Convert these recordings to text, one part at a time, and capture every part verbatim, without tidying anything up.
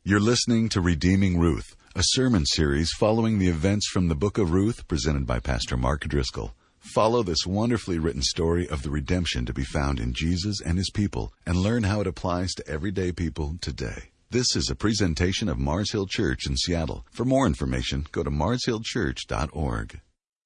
You're listening to Redeeming Ruth, a sermon series following the events from the book of Ruth presented by Pastor Mark Driscoll. Follow this wonderfully written story of the redemption to be found in Jesus and his people and learn how it applies to everyday people today. This is a presentation of Mars Hill Church in Seattle. For more information, go to mars hill church dot org.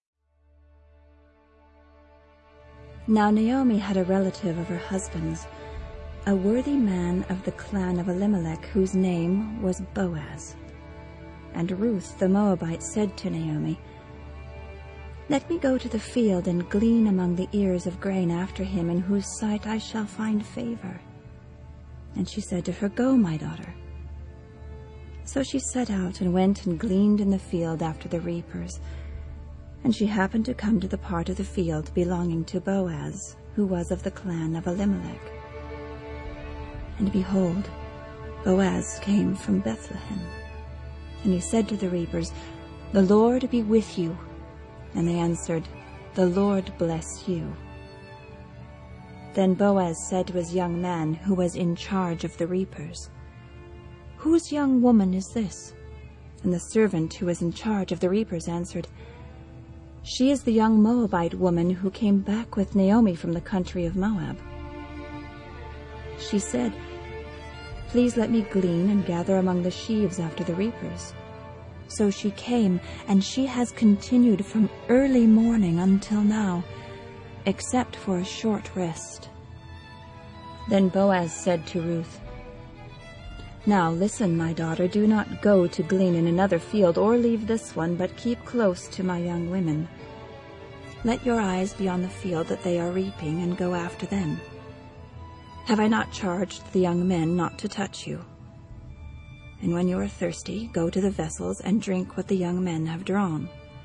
Now Naomi had a relative of her husband's, a worthy man of the clan of Elimelech, whose name was Boaz. And Ruth the Moabite said to Naomi, "Let me go to the field and glean among the ears of grain after him, in whose sight I shall find favor." And she said to her, "Go, my daughter." So she set out and went and gleaned in the field after the reapers. And she happened to come to the part of the field belonging to Boaz, who was of the clan of Elimelech. And behold, Boaz came from Bethlehem. And he said to the reapers, "The Lord be with you." And they answered, "The Lord bless you." Then Boaz said to his young man, who was in charge of the reapers, "Whose young woman is this?" And the servant who was in charge of the reapers answered, "She is the young Moabite woman who came back with Naomi from the country of Moab." She said, "Please let me glean and gather among the sheaves after the reapers." So she came, and she has continued from early morning until now, except for a short rest. Then Boaz said to Ruth, "Now listen, my daughter, do not go to glean in another field or leave this one, but keep close to my young women. Let your eyes be on the field that they are reaping, and go after them. Have I not charged the young men not to touch you? And when you are thirsty, go to the vessels and drink what the young men have drawn."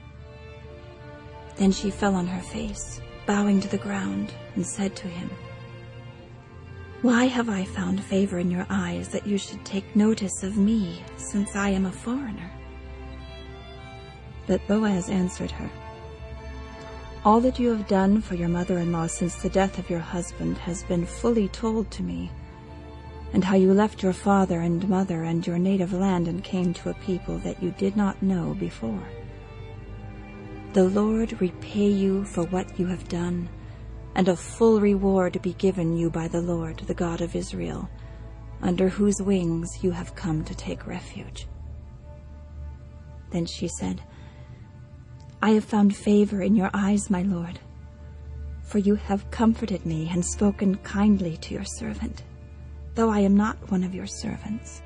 Then she fell on her face, bowing to the ground, and said to him, "Why have I found favor in your eyes, that you should take notice of me, since I am a foreigner?" But Boaz answered her, "All that you have done for your mother-in-law since the death of your husband has been fully told to me, and how you left your father and mother and your native land and came to a people that you did not know before. The Lord repay you for what you have done, and a full reward be given you by the Lord, the God of Israel, under whose wings you have come to take refuge." Then she said, "I have found favor in your eyes, my Lord, for you have comforted me and spoken kindly to your servant, though I am not one of your servants."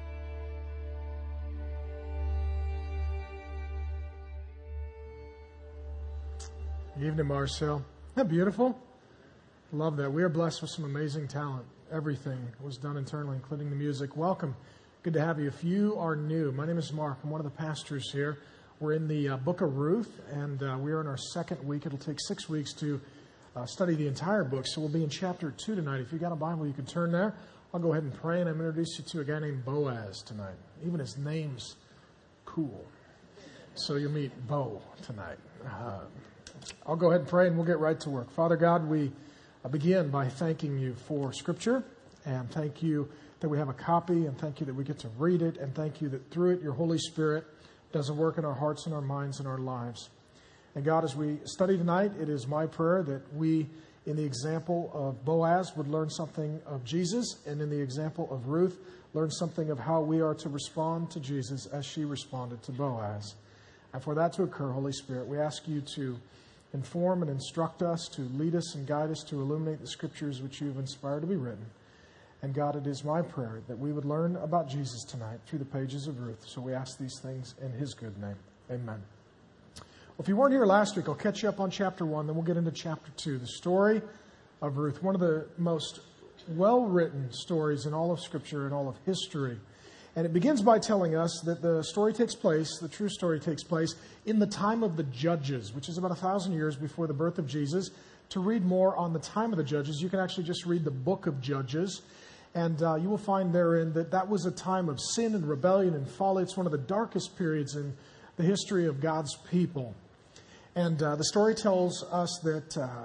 Good evening, Marcel. Isn't that beautiful? Love that. We are blessed with some amazing talent. Everything was done internally, including the music. Welcome. Good to have you. If you are new, my name is Mark. I'm one of the pastors here. We're in the uh, book of Ruth, and uh, we are in our second week. It'll take six weeks to uh, study the entire book, so we'll be in chapter two tonight. If you've got a Bible, you can turn there. I'll go ahead and pray, and I'm going to introduce you to a guy named Boaz tonight. Even his name's cool. So you'll meet Bo tonight. Uh, I'll go ahead and pray, and we'll get right to work. Father God, we begin by thanking you for Scripture, and thank you that we have a copy, and thank you that we get to read it, and thank you that through it, your Holy Spirit does a work in our hearts and our minds and our lives. And God, as we study tonight, it is my prayer that we, in the example of Boaz, would learn something of Jesus, and in the example of Ruth, learn something of how we are to respond to Jesus as she responded to Boaz. And for that to occur, Holy Spirit, we ask you to inform and instruct us, to lead us and guide us, to illuminate the Scriptures which you have inspired to be written. And God, it is my prayer that we would learn about Jesus tonight through the pages of Ruth. So we ask these things in his good name. Amen. Well, if you weren't here last week, I'll catch you up on chapter one, then we'll get into chapter two, the story of Ruth, one of the most well-written stories in all of Scripture and all of history. And it begins by telling us that the story takes place, the true story takes place, in the time of the Judges, which is about a thousand years before the birth of Jesus. To read more on the time of the Judges, you can actually just read the book of Judges. And uh, you will find therein that that was a time of sin and rebellion and folly. It's one of the darkest periods in the history of God's people. And uh, the story tells us that uh,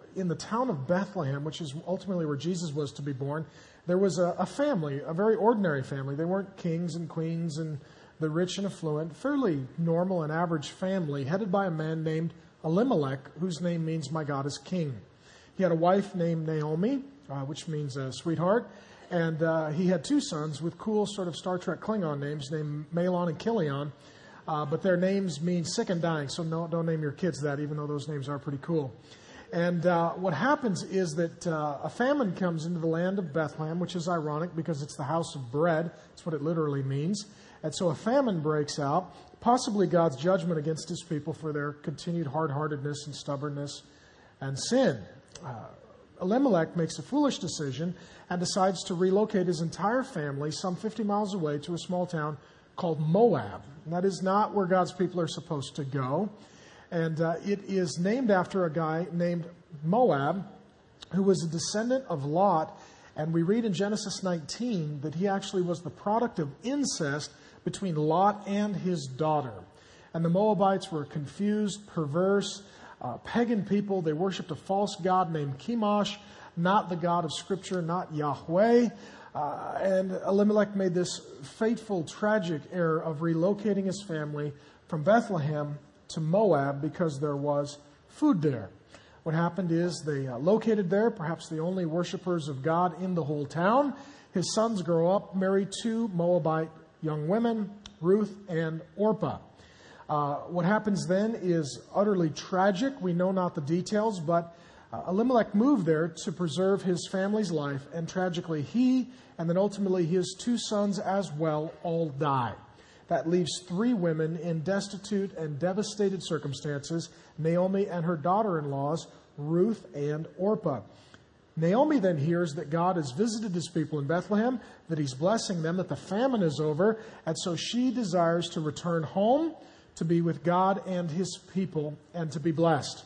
in the town of Bethlehem, which is ultimately where Jesus was to be born, there was a, a family, a very ordinary family. They weren't kings and queens and the rich and affluent, fairly normal and average family, headed by a man named Elimelech, whose name means my God is king. He had a wife named Naomi, uh, which means uh, sweetheart, and uh, he had two sons with cool sort of Star Trek Klingon names named Malon and Kilion, uh, but their names mean sick and dying, so no, don't name your kids that, even though those names are pretty cool. And uh, what happens is that uh, a famine comes into the land of Bethlehem, which is ironic because it's the house of bread. That's what it literally means. And so a famine breaks out, possibly God's judgment against his people for their continued hard-heartedness and stubbornness and sin. Uh, Elimelech makes a foolish decision and decides to relocate his entire family some fifty miles away to a small town called Moab. And that is not where God's people are supposed to go. And uh, it is named after a guy named Moab, who was a descendant of Lot. And we read in Genesis nineteen that he actually was the product of incest between Lot and his daughter. And the Moabites were confused, perverse, uh, pagan people. They worshipped a false god named Chemosh, not the God of Scripture, not Yahweh. Uh, and Elimelech made this fateful, tragic error of relocating his family from Bethlehem to Moab because there was food there. What happened is they uh, located there, perhaps the only worshipers of God in the whole town. His sons grow up, marry two Moabite young women, Ruth and Orpah. Uh, what happens then is utterly tragic. We know not the details, but uh, Elimelech moved there to preserve his family's life, and tragically he and then ultimately his two sons as well all die. That leaves three women in destitute and devastated circumstances, Naomi and her daughter-in-laws, Ruth and Orpah. Naomi then hears that God has visited his people in Bethlehem, that he's blessing them, that the famine is over, and so she desires to return home to be with God and his people and to be blessed.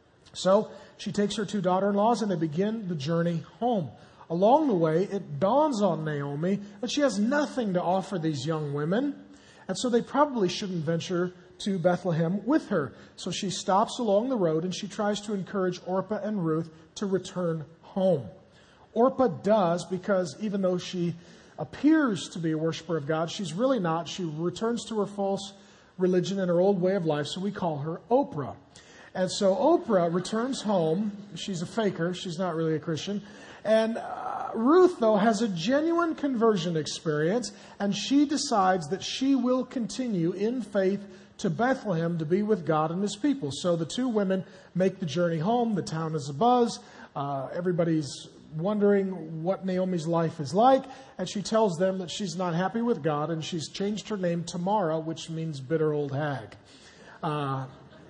So she takes her two daughter-in-laws and they begin the journey home. Along the way, it dawns on Naomi that she has nothing to offer these young women, and so they probably shouldn't venture to Bethlehem with her. So she stops along the road and she tries to encourage Orpah and Ruth to return home. Orpah does, because even though she appears to be a worshiper of God, she's really not. She returns to her false religion and her old way of life, so we call her Oprah. And so Oprah returns home. She's a faker. She's not really a Christian. And uh, Ruth, though, has a genuine conversion experience, and she decides that she will continue in faith to Bethlehem to be with God and his people. So the two women make the journey home. The town is abuzz. Uh, everybody's wondering what Naomi's life is like, and she tells them that she's not happy with God, and she's changed her name to Mara, which means bitter old hag. Uh,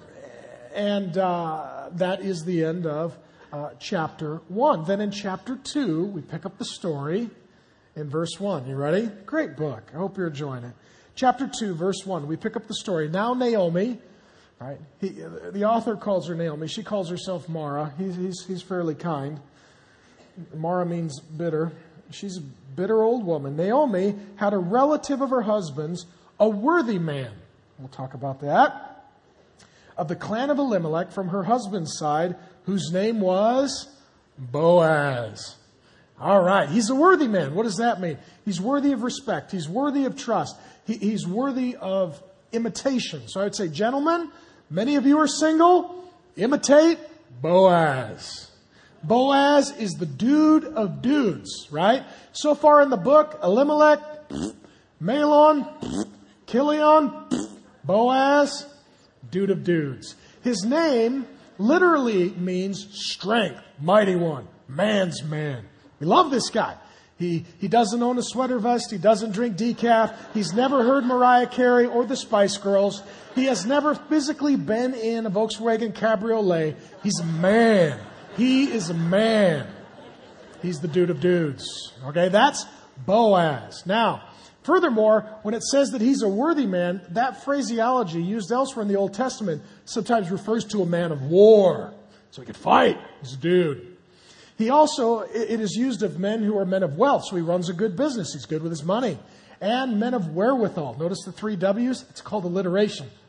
and uh, that is the end of uh, chapter one. Then in chapter two, we pick up the story in verse one. You ready? Great book. I hope you're enjoying it. Chapter two, verse one, we pick up the story. Now Naomi, right? He, the author calls her Naomi. She calls herself Mara. He's, he's, he's fairly kind. Mara means bitter. She's a bitter old woman. Naomi had a relative of her husband's, a worthy man. We'll talk about that. Of the clan of Elimelech from her husband's side, whose name was Boaz. All right. He's a worthy man. What does that mean? He's worthy of respect. He's worthy of trust. He, he's worthy of imitation. So I would say, gentlemen, many of you are single. Imitate Boaz. Boaz is the dude of dudes, right? So far in the book, Elimelech, Malon, Kilion, Boaz, dude of dudes. His name literally means strength, mighty one, man's man. We love this guy. He he doesn't own a sweater vest. He doesn't drink decaf. He's never heard Mariah Carey or the Spice Girls. He has never physically been in a Volkswagen Cabriolet. He's a man. He is a man. He's the dude of dudes. Okay, that's Boaz. Now, furthermore, when it says that he's a worthy man, that phraseology used elsewhere in the Old Testament sometimes refers to a man of war. So he could fight. He's a dude. He also, it is used of men who are men of wealth. So he runs a good business. He's good with his money. And men of wherewithal. Notice the three W's? It's called alliteration.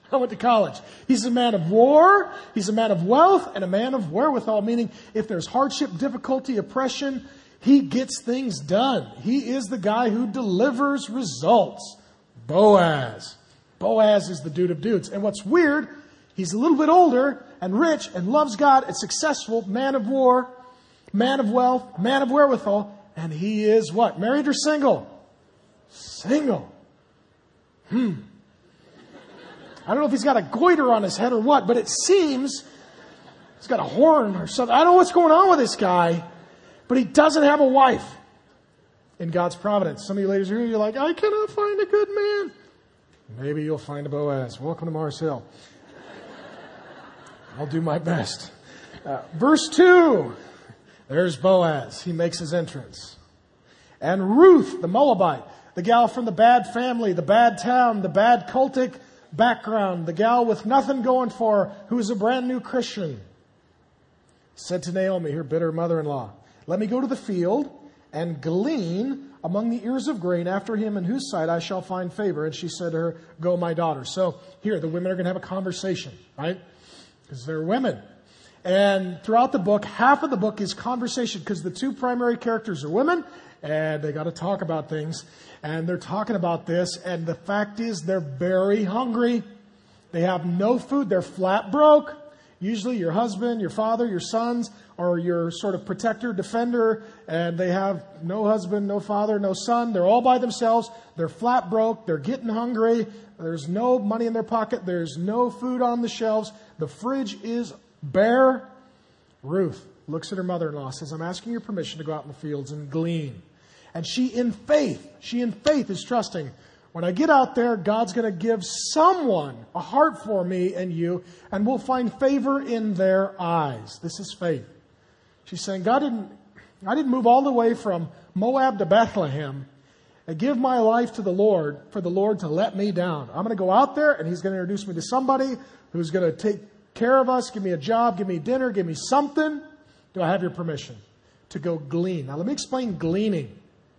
I went to college. He's a man of war, he's a man of wealth, and a man of wherewithal, meaning if there's hardship, difficulty, oppression, he gets things done. He is the guy who delivers results. Boaz. Boaz is the dude of dudes. And what's weird, he's a little bit older and rich and loves God and successful, man of war, man of wealth, man of wherewithal, and he is what? Married or single? Single. Hmm. I don't know if he's got a goiter on his head or what, but it seems he's got a horn or something. I don't know what's going on with this guy, but he doesn't have a wife in God's providence. Some of you ladies are here, you're like, I cannot find a good man. Maybe you'll find a Boaz. Welcome to Mars Hill. I'll do my best. Uh, verse two, there's Boaz. He makes his entrance. And Ruth, the Moabite, the gal from the bad family, the bad town, the bad cultic background, the gal with nothing going for her, who is a brand new Christian, said to Naomi, her bitter mother-in-law, let me go to the field and glean among the ears of grain after him in whose sight I shall find favor. And she said to her, go, my daughter. So here, the women are going to have a conversation, right? Because they're women. And throughout the book, half of the book is conversation because the two primary characters are women and they got to talk about things. And they're talking about this. And the fact is they're very hungry. They have no food. They're flat broke. Usually your husband, your father, your sons are your sort of protector, defender. And they have no husband, no father, no son. They're all by themselves. They're flat broke. They're getting hungry. There's no money in their pocket. There's no food on the shelves. The fridge is bare. Ruth looks at her mother-in-law, says, I'm asking your permission to go out in the fields and glean. And she in faith, she in faith is trusting, when I get out there, God's going to give someone a heart for me and you, and we'll find favor in their eyes. This is faith. She's saying, God didn't, I didn't move all the way from Moab to Bethlehem and give my life to the Lord for the Lord to let me down. I'm going to go out there and He's going to introduce me to somebody who's going to take care of us, give me a job, give me dinner, give me something. Do I have your permission to go glean? Now let me explain gleaning.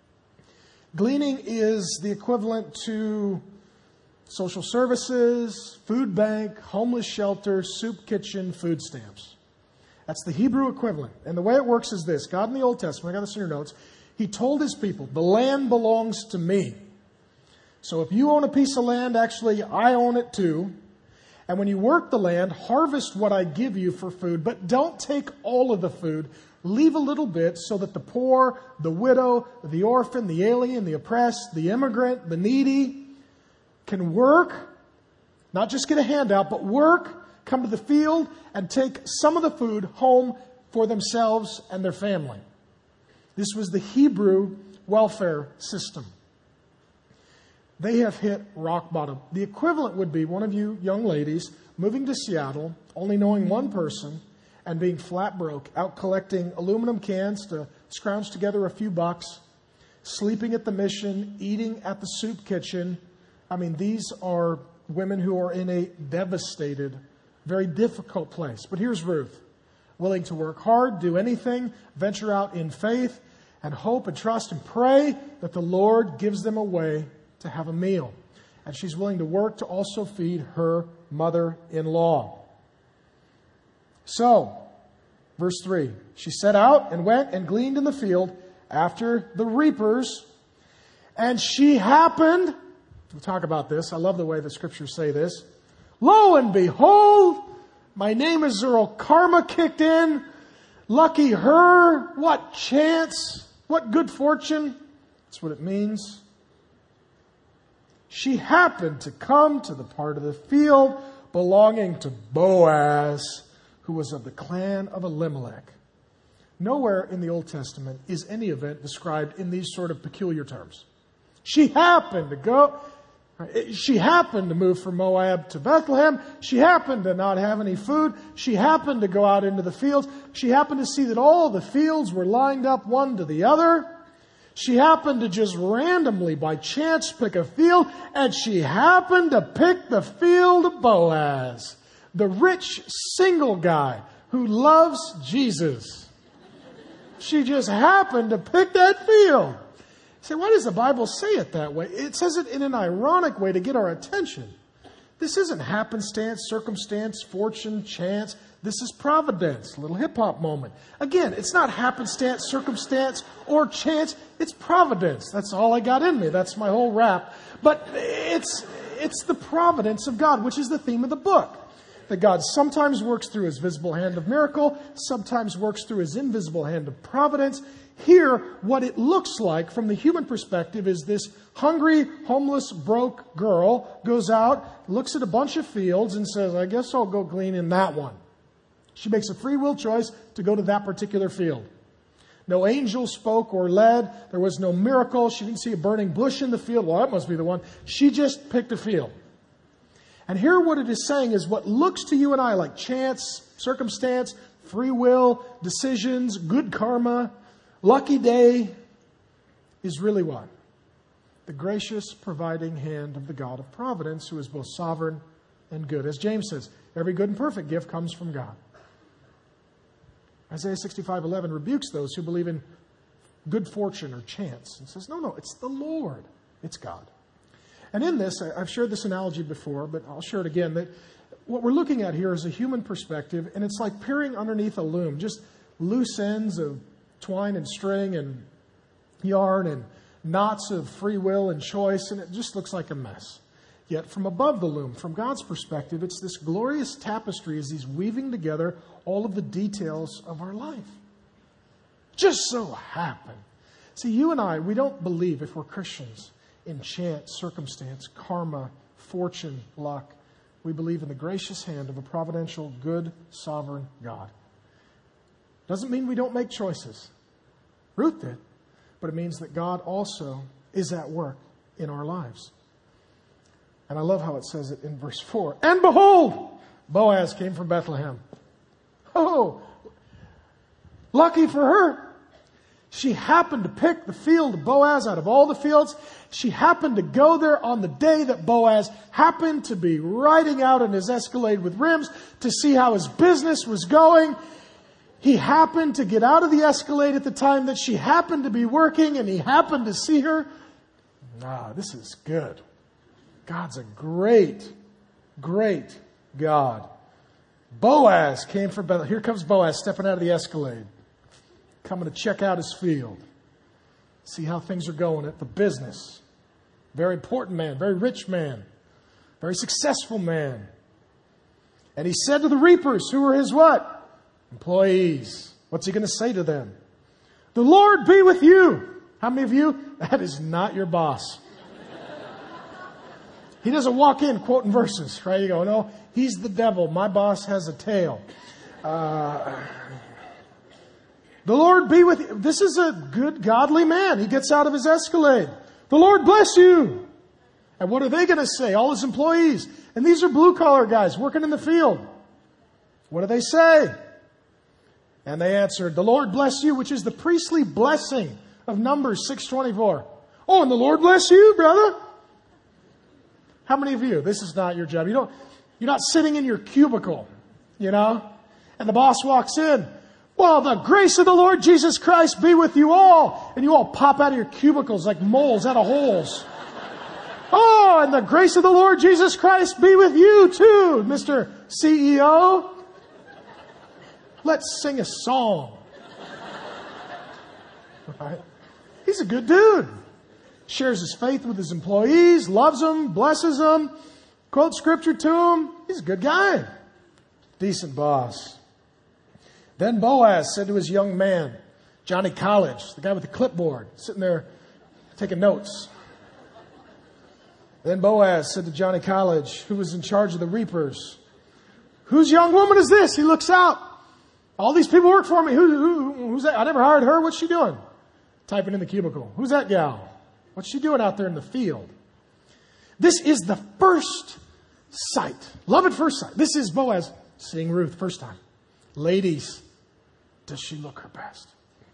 Gleaning is the equivalent to social services, food bank, homeless shelter, soup kitchen, food stamps. That's the Hebrew equivalent. And the way it works is this. God in the Old Testament, I got this in your notes, He told His people, the land belongs to me. So if you own a piece of land, actually I own it too. And when you work the land, harvest what I give you for food, but don't take all of the food. Leave a little bit so that the poor, the widow, the orphan, the alien, the oppressed, the immigrant, the needy can work, not just get a handout, but work, come to the field, and take some of the food home for themselves and their family. This was the Hebrew welfare system. They have hit rock bottom. The equivalent would be one of you young ladies moving to Seattle, only knowing one person, and being flat broke, out collecting aluminum cans to scrounge together a few bucks, sleeping at the mission, eating at the soup kitchen. I mean, these are women who are in a devastated, very difficult place. But here's Ruth, willing to work hard, do anything, venture out in faith, and hope and trust and pray that the Lord gives them a way to have a meal. And she's willing to work to also feed her mother-in-law. So, verse three, she set out and went and gleaned in the field after the reapers. And she happened, we'll talk about this. I love the way the scriptures say this. Lo and behold, my name is Earl. Karma kicked in. Lucky her. What chance. What good fortune. That's what it means. She happened to come to the part of the field belonging to Boaz, who was of the clan of Elimelech. Nowhere in the Old Testament is any event described in these sort of peculiar terms. She happened to go, she happened to move from Moab to Bethlehem. She happened to not have any food. She happened to go out into the fields. She happened to see that all the fields were lined up one to the other. She happened to just randomly, by chance, pick a field, and she happened to pick the field of Boaz, the rich single guy who loves Jesus. She just happened to pick that field. You say, why does the Bible say it that way? It says it in an ironic way to get our attention. This isn't happenstance, circumstance, fortune, chance. This is providence. A little hip-hop moment. Again, it's not happenstance, circumstance, or chance. It's providence. That's all I got in me. That's my whole rap. But it's, it's the providence of God, which is the theme of the book. That God sometimes works through His visible hand of miracle, sometimes works through His invisible hand of providence. Here, what it looks like from the human perspective is this hungry, homeless, broke girl goes out, looks at a bunch of fields and says, I guess I'll go glean in that one. She makes a free will choice to go to that particular field. No angel spoke or led. There was no miracle. She didn't see a burning bush in the field. Well, that must be the one. She just picked a field. And here what it is saying is what looks to you and I like chance, circumstance, free will, decisions, good karma, lucky day is really what? The gracious providing hand of the God of providence, who is both sovereign and good. As James says, every good and perfect gift comes from God. Isaiah sixty-five eleven rebukes those who believe in good fortune or chance and says, no, no, it's the Lord. It's God. And in this, I've shared this analogy before, but I'll share it again, that what we're looking at here is a human perspective, and it's like peering underneath a loom, just loose ends of twine and string and yarn and knots of free will and choice, and it just looks like a mess. Yet from above the loom, from God's perspective, it's this glorious tapestry as He's weaving together all of the details of our life. Just so happen. See, you and I, we don't believe, if we're Christians, in chance, circumstance, karma, fortune, luck. We believe in the gracious hand of a providential, good, sovereign God. Doesn't mean we don't make choices. Ruth did. But it means that God also is at work in our lives. And I love how it says it in verse four. And behold, Boaz came from Bethlehem. Oh, lucky for her. She happened to pick the field of Boaz out of all the fields. She happened to go there on the day that Boaz happened to be riding out in his Escalade with rims to see how his business was going. He happened to get out of the Escalade at the time that she happened to be working, and he happened to see her. Ah, this is good. God's a great, great God. Boaz came from Bethlehem. Here comes Boaz stepping out of the Escalade, coming to check out his field, see how things are going at the business. Very important man, very rich man, very successful man. And he said to the reapers, who were his what? Employees. What's he going to say to them? The Lord be with you. How many of you? That is not your boss. He doesn't walk in quoting verses, right? You go, no, he's the devil. My boss has a tail. Uh, the Lord be with you. This is a good, godly man. He gets out of his Escalade. The Lord bless you. And what are they going to say? All his employees. And these are blue-collar guys working in the field. What do they say? And they answered, the Lord bless you, which is the priestly blessing of Numbers six twenty-four. Oh, and the Lord bless you, brother. How many of you, this is not your job. You don't, you're not sitting in your cubicle, you know, and the boss walks in. Well, the grace of the Lord Jesus Christ be with you all. And you all pop out of your cubicles like moles out of holes. Oh, and the grace of the Lord Jesus Christ be with you too, Mister C E O. Let's sing a song. Right? He's a good dude. Shares his faith with his employees, loves them, blesses them, quotes scripture to them. He's a good guy. Decent boss. Then Boaz said to his young man, Johnny College, the guy with the clipboard, sitting there taking notes. Then Boaz said to Johnny College, who was in charge of the reapers, whose young woman is this? He looks out. All these people work for me. Who, who, who's that? I never hired her. What's she doing? Typing in the cubicle. Who's that gal? What's she doing out there in the field? This is the first sight. Love at first sight. This is Boaz seeing Ruth first time. Ladies, does she look her best?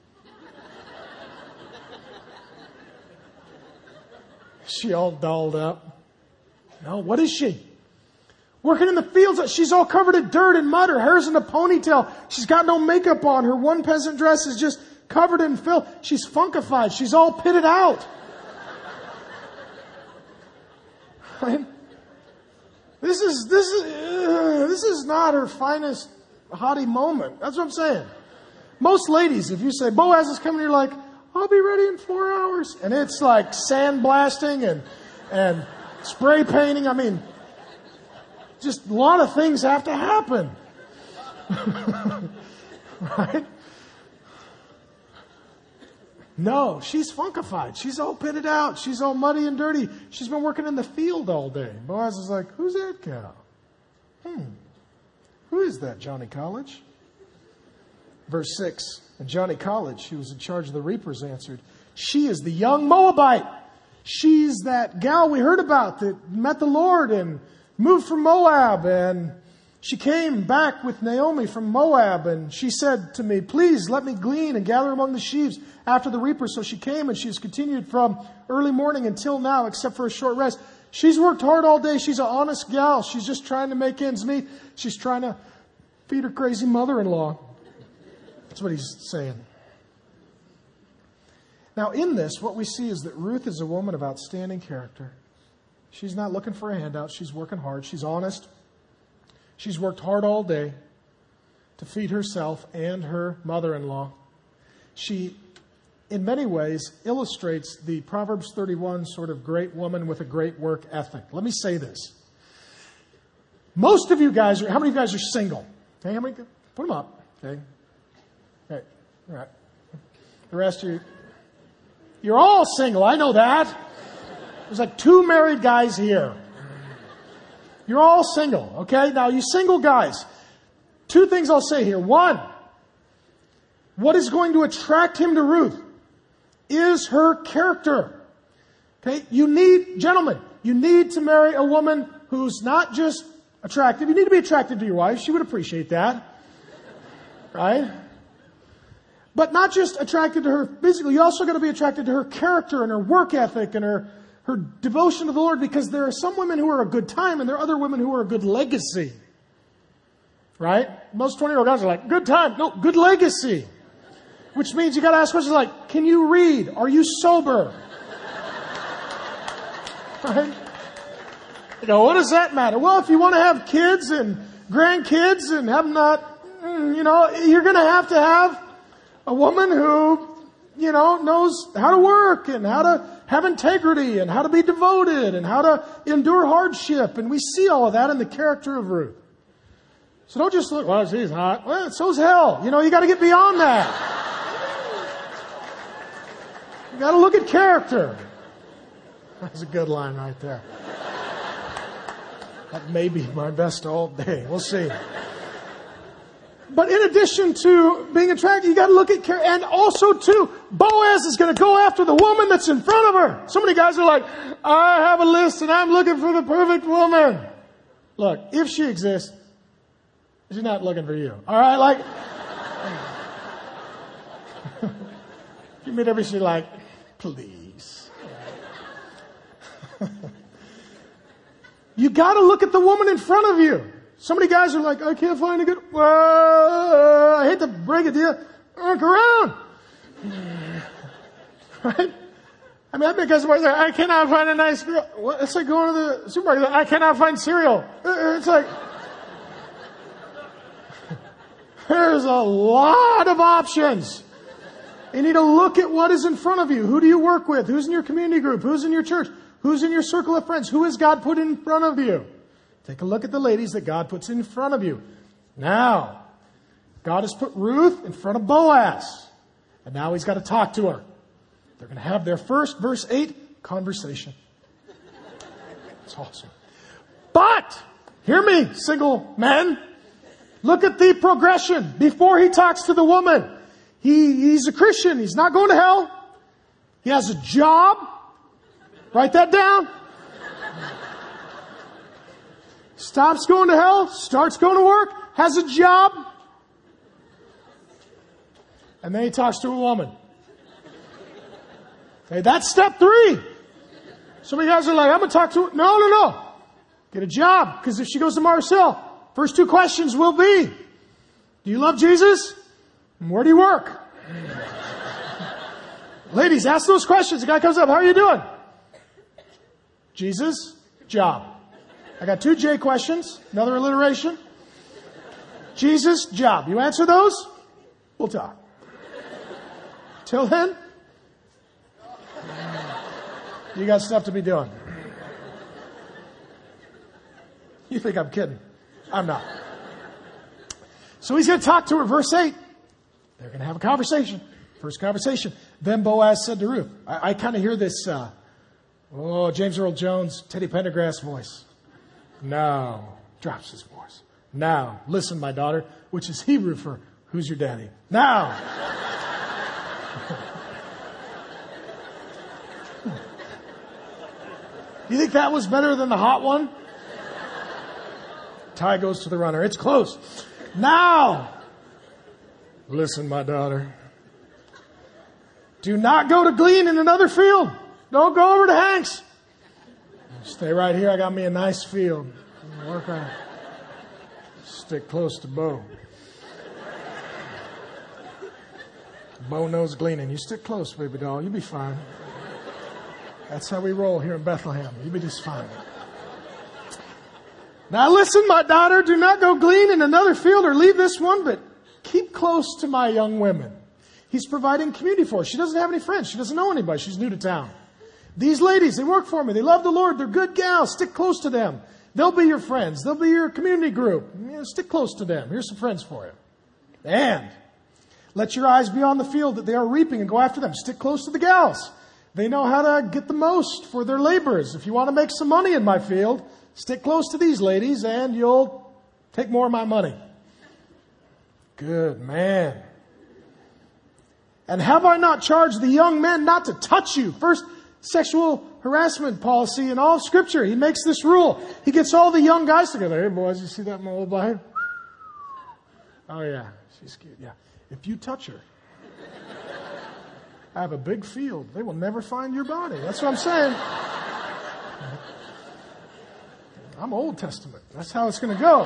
Is she all dolled up? No, what is she? Working in the fields, she's all covered in dirt and mud. Her hair's in a ponytail. She's got no makeup on. Her one peasant dress is just covered in filth. She's funkified. She's all pitted out. Right? This is this is uh, this is not her finest haughty moment. That's what I'm saying. Most ladies, if you say Boaz is coming, you're like, I'll be ready in four hours, and it's like sandblasting and and spray painting. I mean, just a lot of things have to happen, right? No, she's funkified. She's all pitted out. She's all muddy and dirty. She's been working in the field all day. Boaz is like, who's that cow? Hmm. Who is that, Johnny College? Verse six. And Johnny College, who was in charge of the reapers, answered, she is the young Moabite. She's that gal we heard about that met the Lord and moved from Moab. And she came back with Naomi from Moab. And she said to me, please let me glean and gather among the sheaves after the reapers. So she came, and she has continued from early morning until now, except for a short rest. She's worked hard all day. She's an honest gal. She's just trying to make ends meet. She's trying to feed her crazy mother-in-law. That's what he's saying. Now, in this, what we see is that Ruth is a woman of outstanding character. She's not looking for a handout. She's working hard. She's honest. She's worked hard all day to feed herself and her mother-in-law. She, in many ways, illustrates the Proverbs thirty-one sort of great woman with a great work ethic. Let me say this. Most of you guys are, how many of you guys are single? Okay, how many? Put them up. Okay. Okay. All right. The rest of you, you're all single. I know that. There's like two married guys here. You're all single. Okay. Now, you single guys, two things I'll say here. One, what is going to attract him to Ruth is her character. Okay. You need, gentlemen, you need to marry a woman who's not just attractive. You need to be attracted to your wife. She would appreciate that. Right? But not just attracted to her physically. You're also going to be attracted to her character and her work ethic and her, her devotion to the Lord, because there are some women who are a good time and there are other women who are a good legacy. Right? Most twenty-year-old guys are like, good time. No, good legacy. Which means you got to ask questions like, can you read? Are you sober? Right? You know, what does that matter? Well, if you want to have kids and grandkids and have not, you know, you're going to have to have a woman who, you know, knows how to work and how to have integrity and how to be devoted and how to endure hardship. And we see all of that in the character of Ruth. So don't just look, well, she's hot. Well, so's hell. You know, you got to get beyond that. You got to look at character. That's a good line right there. That may be my best all day. We'll see. But in addition to being attracted, you got to look at character. And also, too, Boaz is going to go after the woman that's in front of her. So many guys are like, I have a list and I'm looking for the perfect woman. Look, if she exists, she's not looking for you. All right? Like, you meet every, she's like, please. You got to look at the woman in front of you. So many guys are like, I can't find a good, uh, I hate to break it to you. Look around. Right? I mean, I've been guys who are like, I cannot find a nice girl. What? It's like going to the supermarket. I cannot find cereal. It's like, there's a lot of options. You need to look at what is in front of you. Who do you work with? Who's in your community group? Who's in your church? Who's in your circle of friends? Who has God put in front of you? Take a look at the ladies that God puts in front of you. Now, God has put Ruth in front of Boaz. And now he's got to talk to her. They're going to have their first, verse eight, conversation. It's awesome. But, hear me, single men. Look at the progression. Before he talks to the woman, he, he's a Christian. He's not going to hell. He has a job. Write that down. Stops going to hell, starts going to work, has a job. And then he talks to a woman. Okay, that's step three. Some of you guys are like, I'm going to talk to her. No, no, no. Get a job. Because if she goes to Marcel, first two questions will be, do you love Jesus? And where do you work? Ladies, ask those questions. The guy comes up, how are you doing? Jesus, job. I got two J questions, another alliteration. Jesus, job. You answer those, we'll talk. Till then, you got stuff to be doing. You think I'm kidding? I'm not. So he's going to talk to her. Verse eight. They're going to have a conversation. First conversation. Then Boaz said to Ruth. I, I kind of hear this, uh, oh, James Earl Jones, Teddy Pendergrass voice. Now, drops his voice. Now, listen, my daughter, which is Hebrew for who's your daddy? Now. You think that was better than the hot one? Tie goes to the runner. It's close. Now, listen, my daughter. Do not go to glean in another field. Don't go over to Hank's. Stay right here. I got me a nice field. Work on it. Stick close to Bo. Bo knows gleaning. You stick close, baby doll. You'll be fine. That's how we roll here in Bethlehem. You'll be just fine. Now listen, my daughter, do not go glean in another field or leave this one, but keep close to my young women. He's providing community for her. She doesn't have any friends. She doesn't know anybody. She's new to town. These ladies, they work for me. They love the Lord. They're good gals. Stick close to them. They'll be your friends. They'll be your community group. You know, stick close to them. Here's some friends for you. And let your eyes be on the field that they are reaping and go after them. Stick close to the gals. They know how to get the most for their labors. If you want to make some money in my field, stick close to these ladies and you'll take more of my money. Good man. And have I not charged the young men not to touch you? First sexual harassment policy in all Scripture. He makes this rule. He gets all the young guys together. Hey boys, you see that mole behind? Oh yeah, she's cute. Yeah. If you touch her, I have a big field. They will never find your body. That's what I'm saying. I'm Old Testament. That's how it's going to go.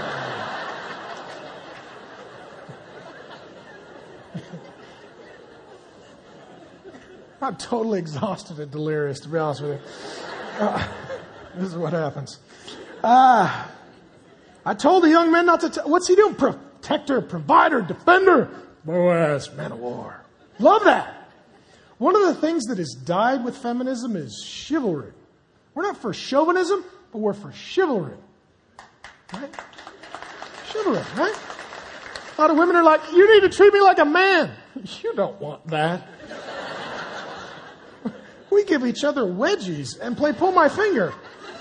I'm totally exhausted and delirious, to be honest with you. Uh, this is what happens. Uh, I told the young men not to... T- What's he doing? Protector, provider, defender. Boaz, man of war. Love that. One of the things that has died with feminism is chivalry. We're not for chauvinism, but we're for chivalry. Right? Chivalry, right? A lot of women are like, you need to treat me like a man. You don't want that. We give each other wedgies and play pull my finger.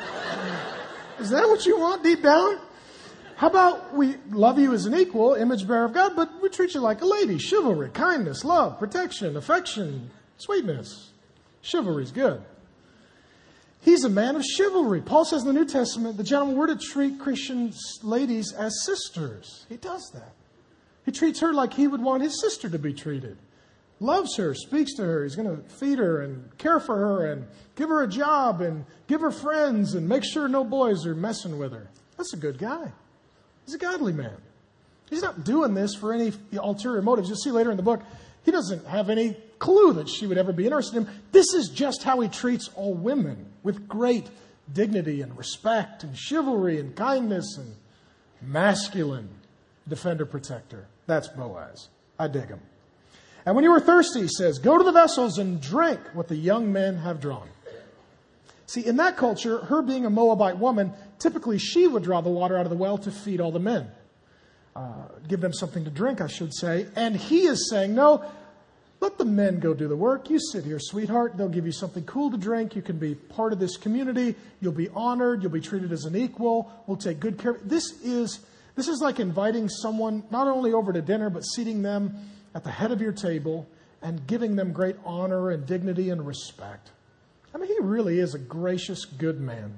Is that what you want deep down? How about we love you as an equal, image bearer of God, but we treat you like a lady. Chivalry, kindness, love, protection, affection, sweetness. Chivalry's good. He's a man of chivalry. Paul says in the New Testament, the gentleman were to treat Christian ladies as sisters. He does that. He treats her like he would want his sister to be treated. Loves her, speaks to her. He's going to feed her and care for her and give her a job and give her friends and make sure no boys are messing with her. That's a good guy. He's a godly man. He's not doing this for any ulterior motives. You'll see later in the book, he doesn't have any clue that she would ever be interested in him. This is just how he treats all women, with great dignity and respect and chivalry and kindness and masculine defender protector. That's Boaz. I dig him. And when you are thirsty, he says, go to the vessels and drink what the young men have drawn. See, in that culture, her being a Moabite woman, typically she would draw the water out of the well to feed all the men. Uh, give them something to drink, I should say. And he is saying, no, let the men go do the work. You sit here, sweetheart. They'll give you something cool to drink. You can be part of this community. You'll be honored. You'll be treated as an equal. We'll take good care of you. This is, this is like inviting someone not only over to dinner, but seating them at the head of your table and giving them great honor and dignity and respect. I mean, he really is a gracious, good man.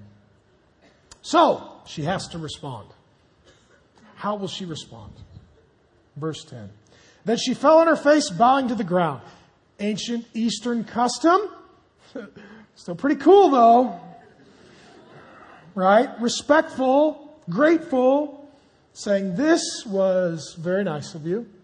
So, she has to respond. How will she respond? Verse ten. Then she fell on her face, bowing to the ground. Ancient Eastern custom. Still pretty cool, though. Right? Respectful, grateful, saying, this was very nice of you.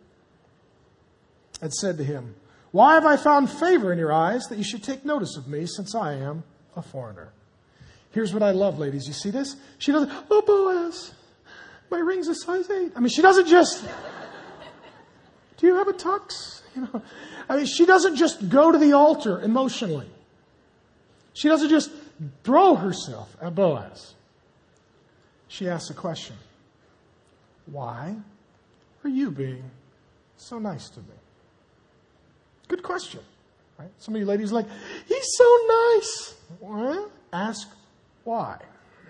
And said to him, why have I found favor in your eyes that you should take notice of me, since I am a foreigner? Here's what I love, ladies. You see this? She doesn't, oh, Boaz, my ring's a size eight. I mean, she doesn't just, do you have a tux? You know, I mean, she doesn't just go to the altar emotionally. She doesn't just throw herself at Boaz. She asks a question. Why are you being so nice to me? Good question. Right? Some of you ladies are like, he's so nice. Well, ask why.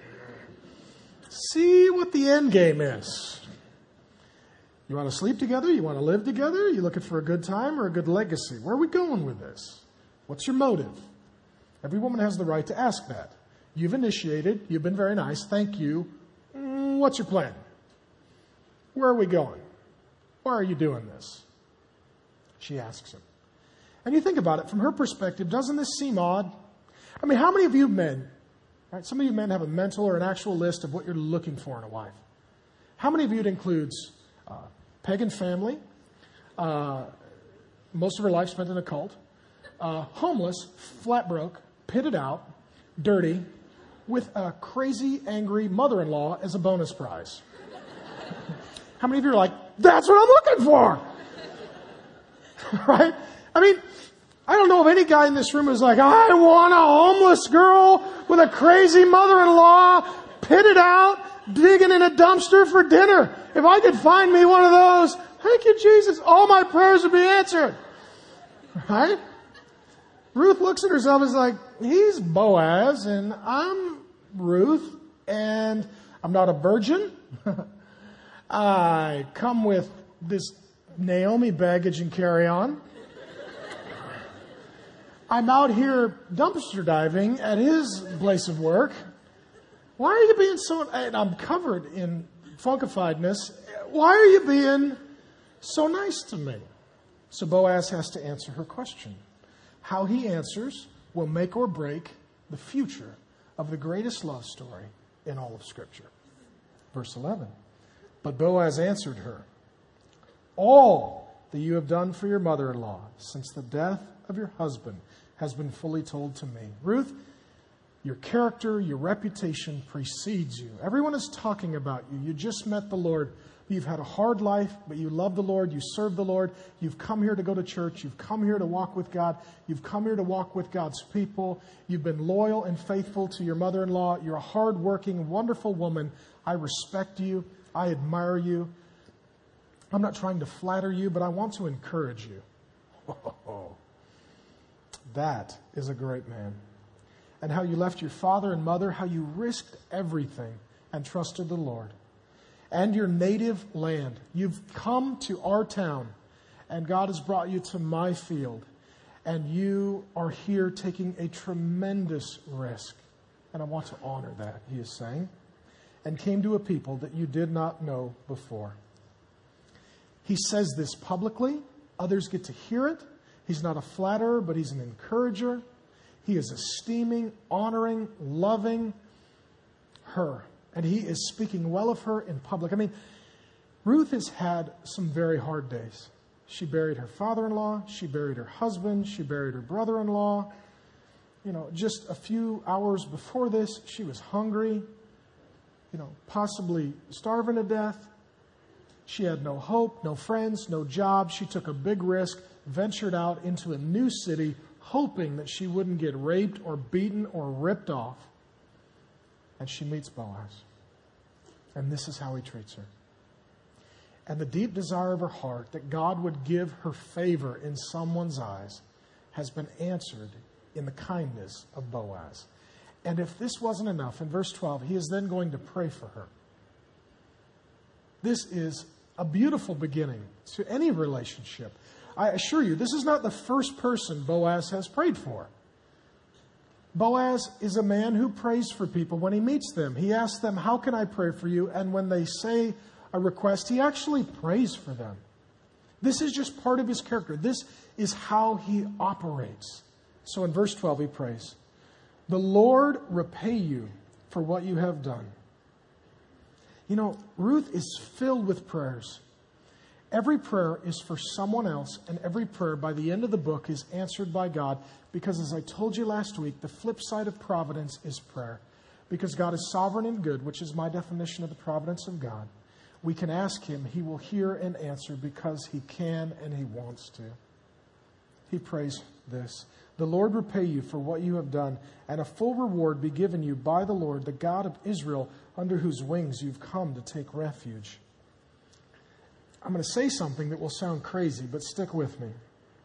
See what the end game is. You want to sleep together? You want to live together? You looking for a good time or a good legacy? Where are we going with this? What's your motive? Every woman has the right to ask that. You've initiated. You've been very nice. Thank you. Mm, what's your plan? Where are we going? Why are you doing this? She asks him. And you think about it, from her perspective, doesn't this seem odd? I mean, how many of you men, right? Some of you men have a mental or an actual list of what you're looking for in a wife. How many of you it includes uh, pagan family, uh, most of her life spent in a cult, uh, homeless, flat broke, pitted out, dirty, with a crazy, angry mother-in-law as a bonus prize? How many of you are like, that's what I'm looking for? Right? I mean, I don't know of any guy in this room who's like, I want a homeless girl with a crazy mother-in-law, pitted out, digging in a dumpster for dinner. If I could find me one of those, thank you, Jesus, all my prayers would be answered. Right? Ruth looks at herself and is like, he's Boaz and I'm Ruth and I'm not a virgin. I come with this Naomi baggage and carry-on. I'm out here dumpster diving at his place of work. Why are you being so... And I'm covered in funkifiedness. Why are you being so nice to me? So Boaz has to answer her question. How he answers will make or break the future of the greatest love story in all of Scripture. Verse eleven. But Boaz answered her, all that you have done for your mother-in-law since the death of your husband has been fully told to me. Ruth, your character, your reputation precedes you. Everyone is talking about you. You just met the Lord. You've had a hard life, but you love the Lord. You serve the Lord. You've come here to go to church. You've come here to walk with God. You've come here to walk with God's people. You've been loyal and faithful to your mother-in-law. You're a hard-working, wonderful woman. I respect you. I admire you. I'm not trying to flatter you, but I want to encourage you. Oh, that is a great man. And how you left your father and mother, how you risked everything and trusted the Lord. And your native land. You've come to our town, and God has brought you to my field. And you are here taking a tremendous risk. And I want to honor that, he is saying. And came to a people that you did not know before. He says this publicly. Others get to hear it. He's not a flatterer, but he's an encourager. He is esteeming, honoring, loving her. And he is speaking well of her in public. I mean, Ruth has had some very hard days. She buried her father-in-law. She buried her husband. She buried her brother-in-law. You know, just a few hours before this, she was hungry, you know, possibly starving to death. She had no hope, no friends, no job. She took a big risk, ventured out into a new city, hoping that she wouldn't get raped or beaten or ripped off. And she meets Boaz. And this is how he treats her. And the deep desire of her heart that God would give her favor in someone's eyes has been answered in the kindness of Boaz. And if this wasn't enough, in verse twelve, he is then going to pray for her. This is a beautiful beginning to any relationship. I assure you, this is not the first person Boaz has prayed for. Boaz is a man who prays for people when he meets them. He asks them, how can I pray for you? And when they say a request, he actually prays for them. This is just part of his character. This is how he operates. So in verse twelve, he prays, the Lord repay you for what you have done. You know, Ruth is filled with prayers. Every prayer is for someone else, and every prayer by the end of the book is answered by God, because as I told you last week, the flip side of providence is prayer. because God is sovereign and good, which is my definition of the providence of God, we can ask Him. He will hear and answer because He can and He wants to. He prays this: "The Lord repay you for what you have done, and a full reward be given you by the Lord, the God of Israel, under whose wings you've come to take refuge." I'm going to say something that will sound crazy, but stick with me.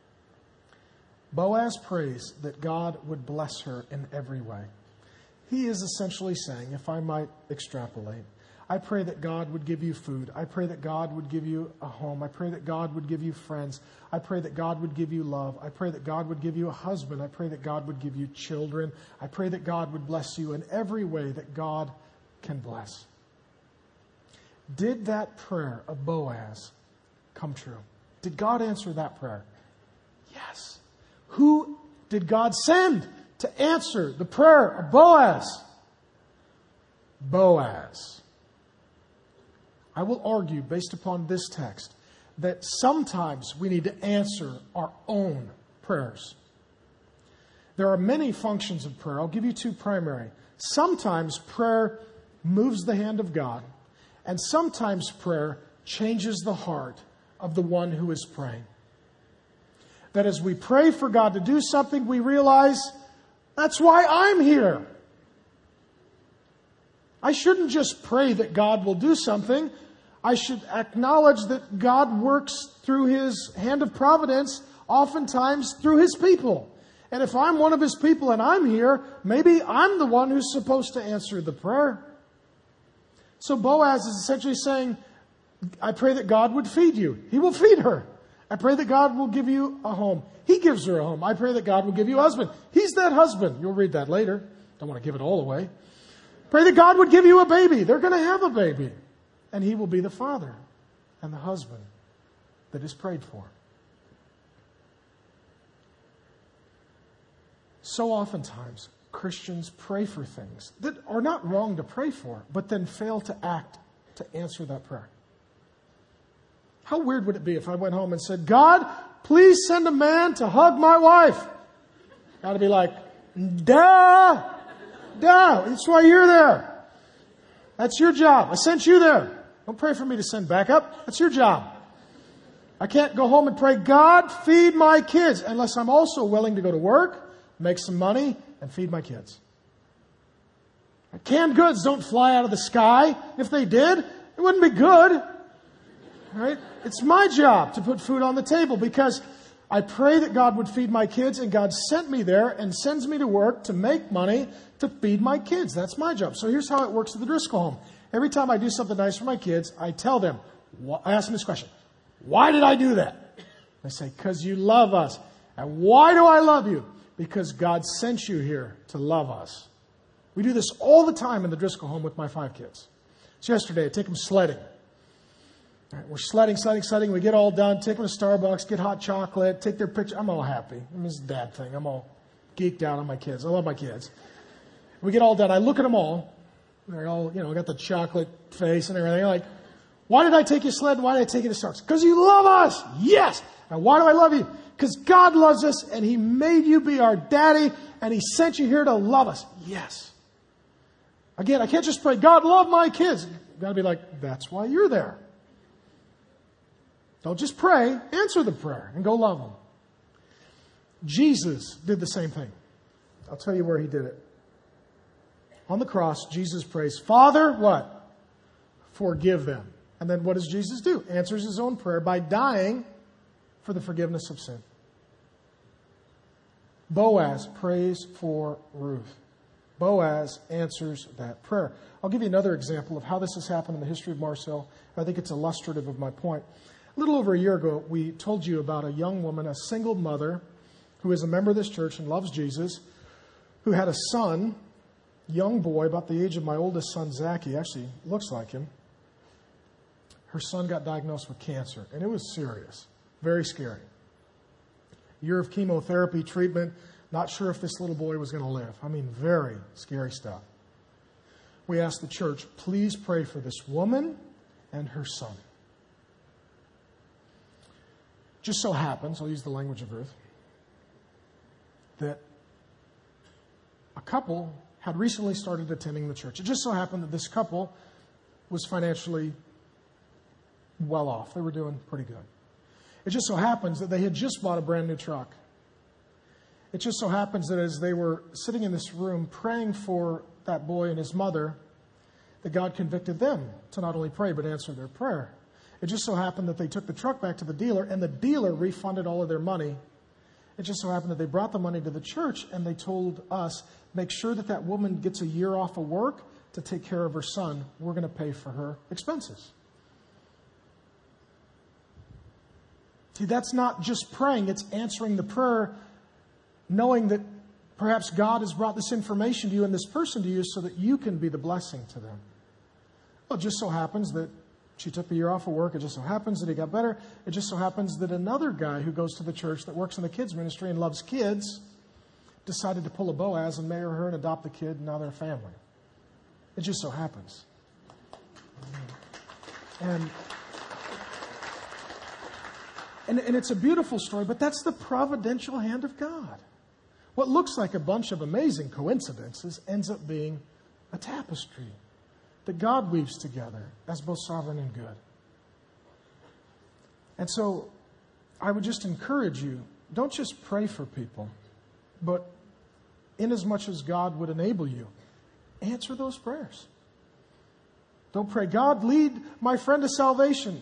Boaz prays that God would bless her in every way. He is essentially saying, if I might extrapolate, I pray that God would give you food. I pray that God would give you a home. I pray that God would give you friends. I pray that God would give you love. I pray that God would give you a husband. I pray that God would give you children. I pray that God would bless you in every way that God can bless. Did that prayer of Boaz come true? Did God answer that prayer? Yes. Who did God send to answer the prayer of Boaz? Boaz. I will argue, based upon this text, that sometimes we need to answer our own prayers. There are many functions of prayer. I'll give you two primary. Sometimes prayer moves the hand of God, and sometimes prayer changes the heart of the one who is praying. That as we pray for God to do something, we realize, that's why I'm here. I shouldn't just pray that God will do something. I should acknowledge that God works through His hand of providence, oftentimes through His people. And if I'm one of His people and I'm here, maybe I'm the one who's supposed to answer the prayer. So Boaz is essentially saying, I pray that God would feed you. He will feed her. I pray that God will give you a home. He gives her a home. I pray that God will give you a husband. He's that husband. You'll read that later. Don't want to give it all away. Pray that God would give you a baby. They're going to have a baby. And He will be the father and the husband that is prayed for. So oftentimes, Christians pray for things that are not wrong to pray for, but then fail to act to answer that prayer. How weird would it be if I went home and said, God, please send a man to hug my wife? God would be like, duh, duh, that's why you're there. That's your job. I sent you there. Don't pray for me to send backup. That's your job. I can't go home and pray, God, feed my kids, unless I'm also willing to go to work, make some money, and feed my kids. Canned goods don't fly out of the sky. If they did, it wouldn't be good. Right? It's my job to put food on the table because I pray that God would feed my kids, and God sent me there and sends me to work to make money to feed my kids. That's my job. So here's how it works at the Driscoll home. Every time I do something nice for my kids, I tell them, I ask them this question, why did I do that? They say, because you love us. And why do I love you? Because God sent you here to love us. We do this all the time in the Driscoll home with my five kids. So yesterday, I take them sledding. All right, we're sledding, sledding, sledding. We get all done, take them to Starbucks, get hot chocolate, take their picture. I'm all happy. I mean, it's a dad thing. I'm all geeked out on my kids. I love my kids. We get all done. I look at them all. They're all, you know, got the chocolate face and everything. They're like, why did I take you sledding? Why did I take you to Starbucks? Because you love us. Yes. And why do I love you? Because God loves us and He made you be our daddy and He sent you here to love us. Yes. Again, I can't just pray, God, love my kids. You've got to be like, that's why you're there. Don't just pray, answer the prayer and go love them. Jesus did the same thing. I'll tell you where He did it. On the cross, Jesus prays, Father, what? Forgive them. And then what does Jesus do? Answers His own prayer by dying for the forgiveness of sin. Boaz prays for Ruth. Boaz answers that prayer. I'll give you another example of how this has happened in the history of Marcel. I think it's illustrative of my point. A little over a year ago, we told you about a young woman, a single mother, who is a member of this church and loves Jesus, who had a son, young boy, about the age of my oldest son, Zach. He actually looks like him. Her son got diagnosed with cancer, and it was serious, very scary. Year of chemotherapy treatment, not sure if this little boy was going to live. I mean, very scary stuff. We asked the church, please pray for this woman and her son. Just so happens, I'll use the language of Ruth, that a couple had recently started attending the church. It just so happened that this couple was financially well off. They were doing pretty good. It just so happens that they had just bought a brand new truck. It just so happens that as they were sitting in this room praying for that boy and his mother, that God convicted them to not only pray but answer their prayer. It just so happened that they took the truck back to the dealer, and the dealer refunded all of their money. It just so happened that they brought the money to the church, and they told us, make sure that that woman gets a year off of work to take care of her son. We're going to pay for her expenses. See, that's not just praying, it's answering the prayer, knowing that perhaps God has brought this information to you and this person to you so that you can be the blessing to them. Well, it just so happens that she took the year off of work. It just so happens that he got better. It just so happens that another guy who goes to the church that works in the kids ministry and loves kids decided to pull a Boaz and marry her and adopt the kid, and now they're a family. It just so happens. And, and, and it's a beautiful story, but that's the providential hand of God. What looks like a bunch of amazing coincidences ends up being a tapestry that God weaves together as both sovereign and good. And so I would just encourage you, don't just pray for people, but inasmuch as God would enable you, answer those prayers. Don't pray, God, lead my friend to salvation.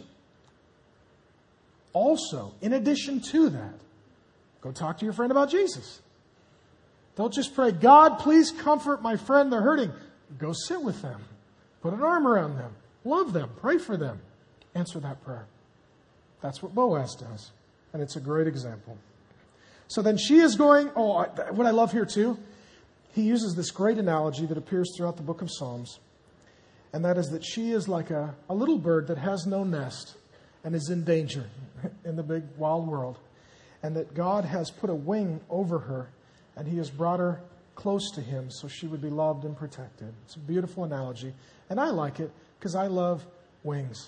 Also, in addition to that, go talk to your friend about Jesus. Don't just pray, God, please comfort my friend, they're hurting. Go sit with them. Put an arm around them. Love them. Pray for them. Answer that prayer. That's what Boaz does. And it's a great example. So then she is going, oh, what I love here too, he uses this great analogy that appears throughout the book of Psalms. And that is that she is like a, a little bird that has no nest and is in danger in the big wild world. And that God has put a wing over her and he has brought her close to him so she would be loved and protected. It's a beautiful analogy. And I like it because I love wings.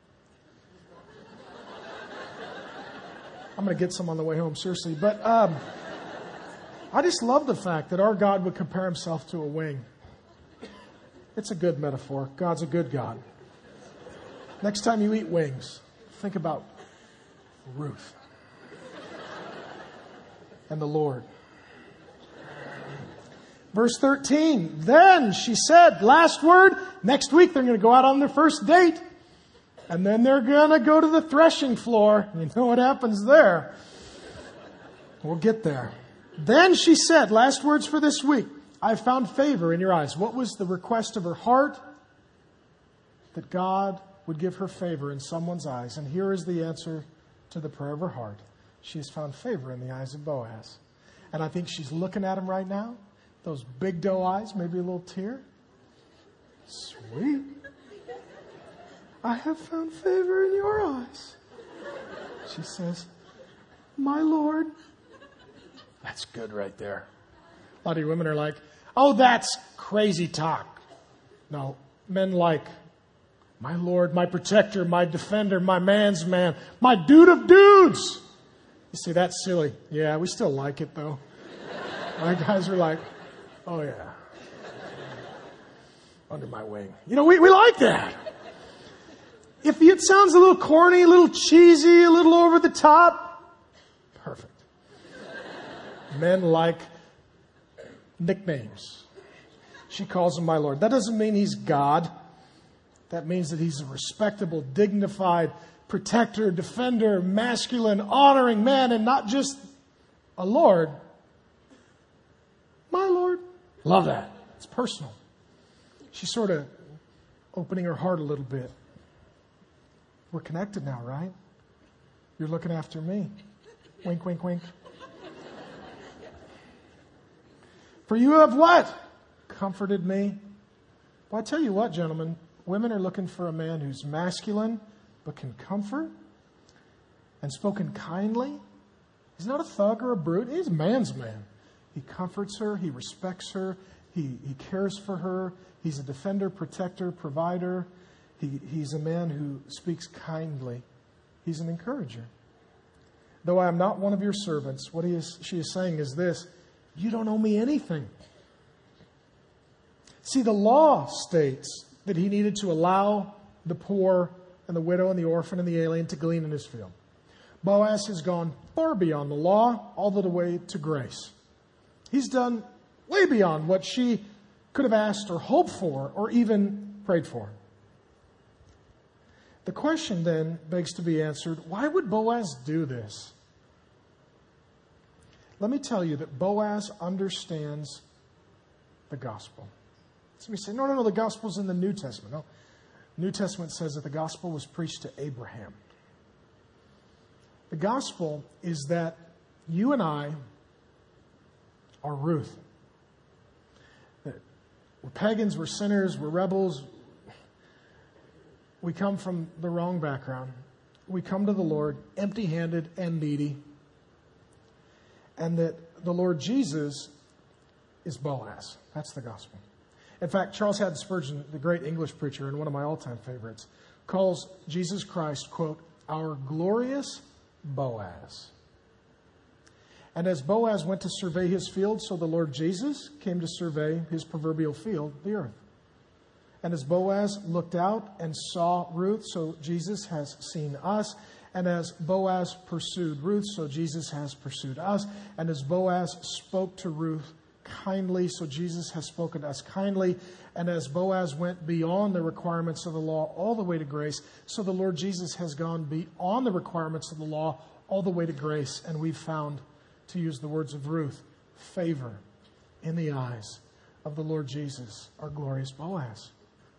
I'm going to get some on the way home, seriously. But um, I just love the fact that our God would compare himself to a wing. It's a good metaphor. God's a good God. Next time you eat wings, think about Ruth and the Lord. Verse thirteen, then she said, last word, next week they're going to go out on their first date. And then they're going to go to the threshing floor. You know what happens there. We'll get there. Then she said, last words for this week, I've found favor in your eyes. What was the request of her heart? That God would give her favor in someone's eyes. And here is the answer to the prayer of her heart. She has found favor in the eyes of Boaz. And I think she's looking at him right now. Those big doe eyes, maybe a little tear. Sweet. I have found favor in your eyes. She says, my Lord. That's good right there. A lot of you women are like, oh, that's crazy talk. No, men like, my Lord, my protector, my defender, my man's man, my dude of dudes. You see, that's silly. Yeah, we still like it, though. My guys are like, oh, yeah. Under my wing. You know, we, we like that. If it sounds a little corny, a little cheesy, a little over the top, perfect. Men like nicknames. She calls him my Lord. That doesn't mean he's God. That means that he's a respectable, dignified protector, defender, masculine, honoring man, and not just a Lord. My Lord. Love that. It's personal. She's sort of opening her heart a little bit. We're connected now, right? You're looking after me. Wink, wink, wink. For you have what? Comforted me. Well, I tell you what, gentlemen, women are looking for a man who's masculine but can comfort and spoken kindly. He's not a thug or a brute. He's a man's man. He comforts her. He respects her. He, he cares for her. He's a defender, protector, provider. He, he's a man who speaks kindly. He's an encourager. Though I am not one of your servants, what he is, she is saying is this: you don't owe me anything. See, the law states that he needed to allow the poor and the widow and the orphan and the alien to glean in his field. Boaz has gone far beyond the law, all the way to grace. He's done way beyond what she could have asked or hoped for or even prayed for. The question then begs to be answered, why would Boaz do this? Let me tell you that Boaz understands the gospel. So we say, no, no, no, the gospel's in the New Testament. No, New Testament says that the gospel was preached to Abraham. The gospel is that you and I are Ruth. That we're pagans, we're sinners, we're rebels. We come from the wrong background. We come to the Lord empty-handed and needy. And that the Lord Jesus is Boaz. That's the gospel. In fact, Charles Haddon Spurgeon, the great English preacher and one of my all-time favorites, calls Jesus Christ, quote, our glorious Boaz. And as Boaz went to survey his field, so the Lord Jesus came to survey his proverbial field, the earth. And as Boaz looked out and saw Ruth, so Jesus has seen us. And as Boaz pursued Ruth, so Jesus has pursued us. And as Boaz spoke to Ruth kindly, so Jesus has spoken to us kindly. And as Boaz went beyond the requirements of the law all the way to grace, so the Lord Jesus has gone beyond the requirements of the law all the way to grace. And we've found, to use the words of Ruth, favor in the eyes of the Lord Jesus, our glorious Boaz.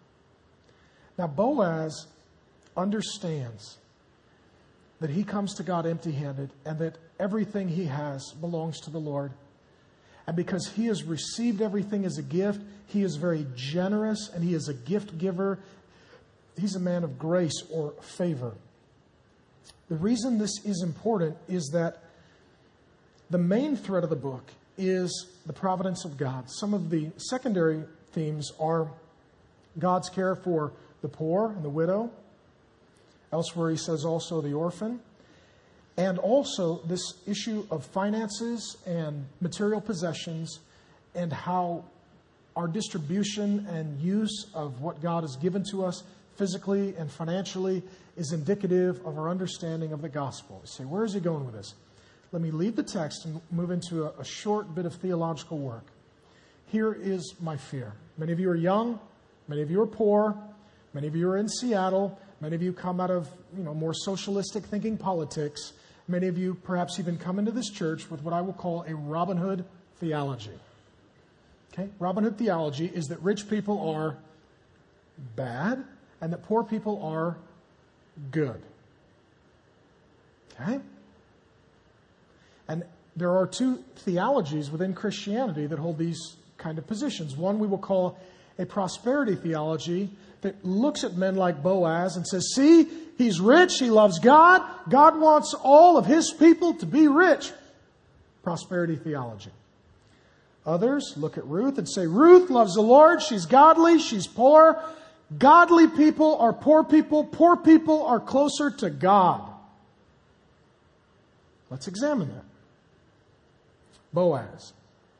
Now, Boaz understands that he comes to God empty-handed and that everything he has belongs to the Lord. And because he has received everything as a gift, he is very generous and he is a gift giver. He's a man of grace or favor. The reason this is important is that the main thread of the book is the providence of God. Some of the secondary themes are God's care for the poor and the widow. Elsewhere he says also the orphan. And also this issue of finances and material possessions and how our distribution and use of what God has given to us physically and financially is indicative of our understanding of the gospel. You say, where is he going with this? Let me leave the text and move into a, a short bit of theological work. Here is my fear. Many of you are young. Many of you are poor. Many of you are in Seattle. Many of you come out of, you know, more socialistic thinking politics. Many of you perhaps even come into this church with what I will call a Robin Hood theology. Okay? Robin Hood theology is that rich people are bad and that poor people are good. Okay? And there are two theologies within Christianity that hold these kind of positions. One we will call a prosperity theology that looks at men like Boaz and says, see, he's rich, he loves God, God wants all of his people to be rich. Prosperity theology. Others look at Ruth and say, Ruth loves the Lord, she's godly, she's poor. Godly people are poor people, poor people are closer to God. Let's examine that. Boaz.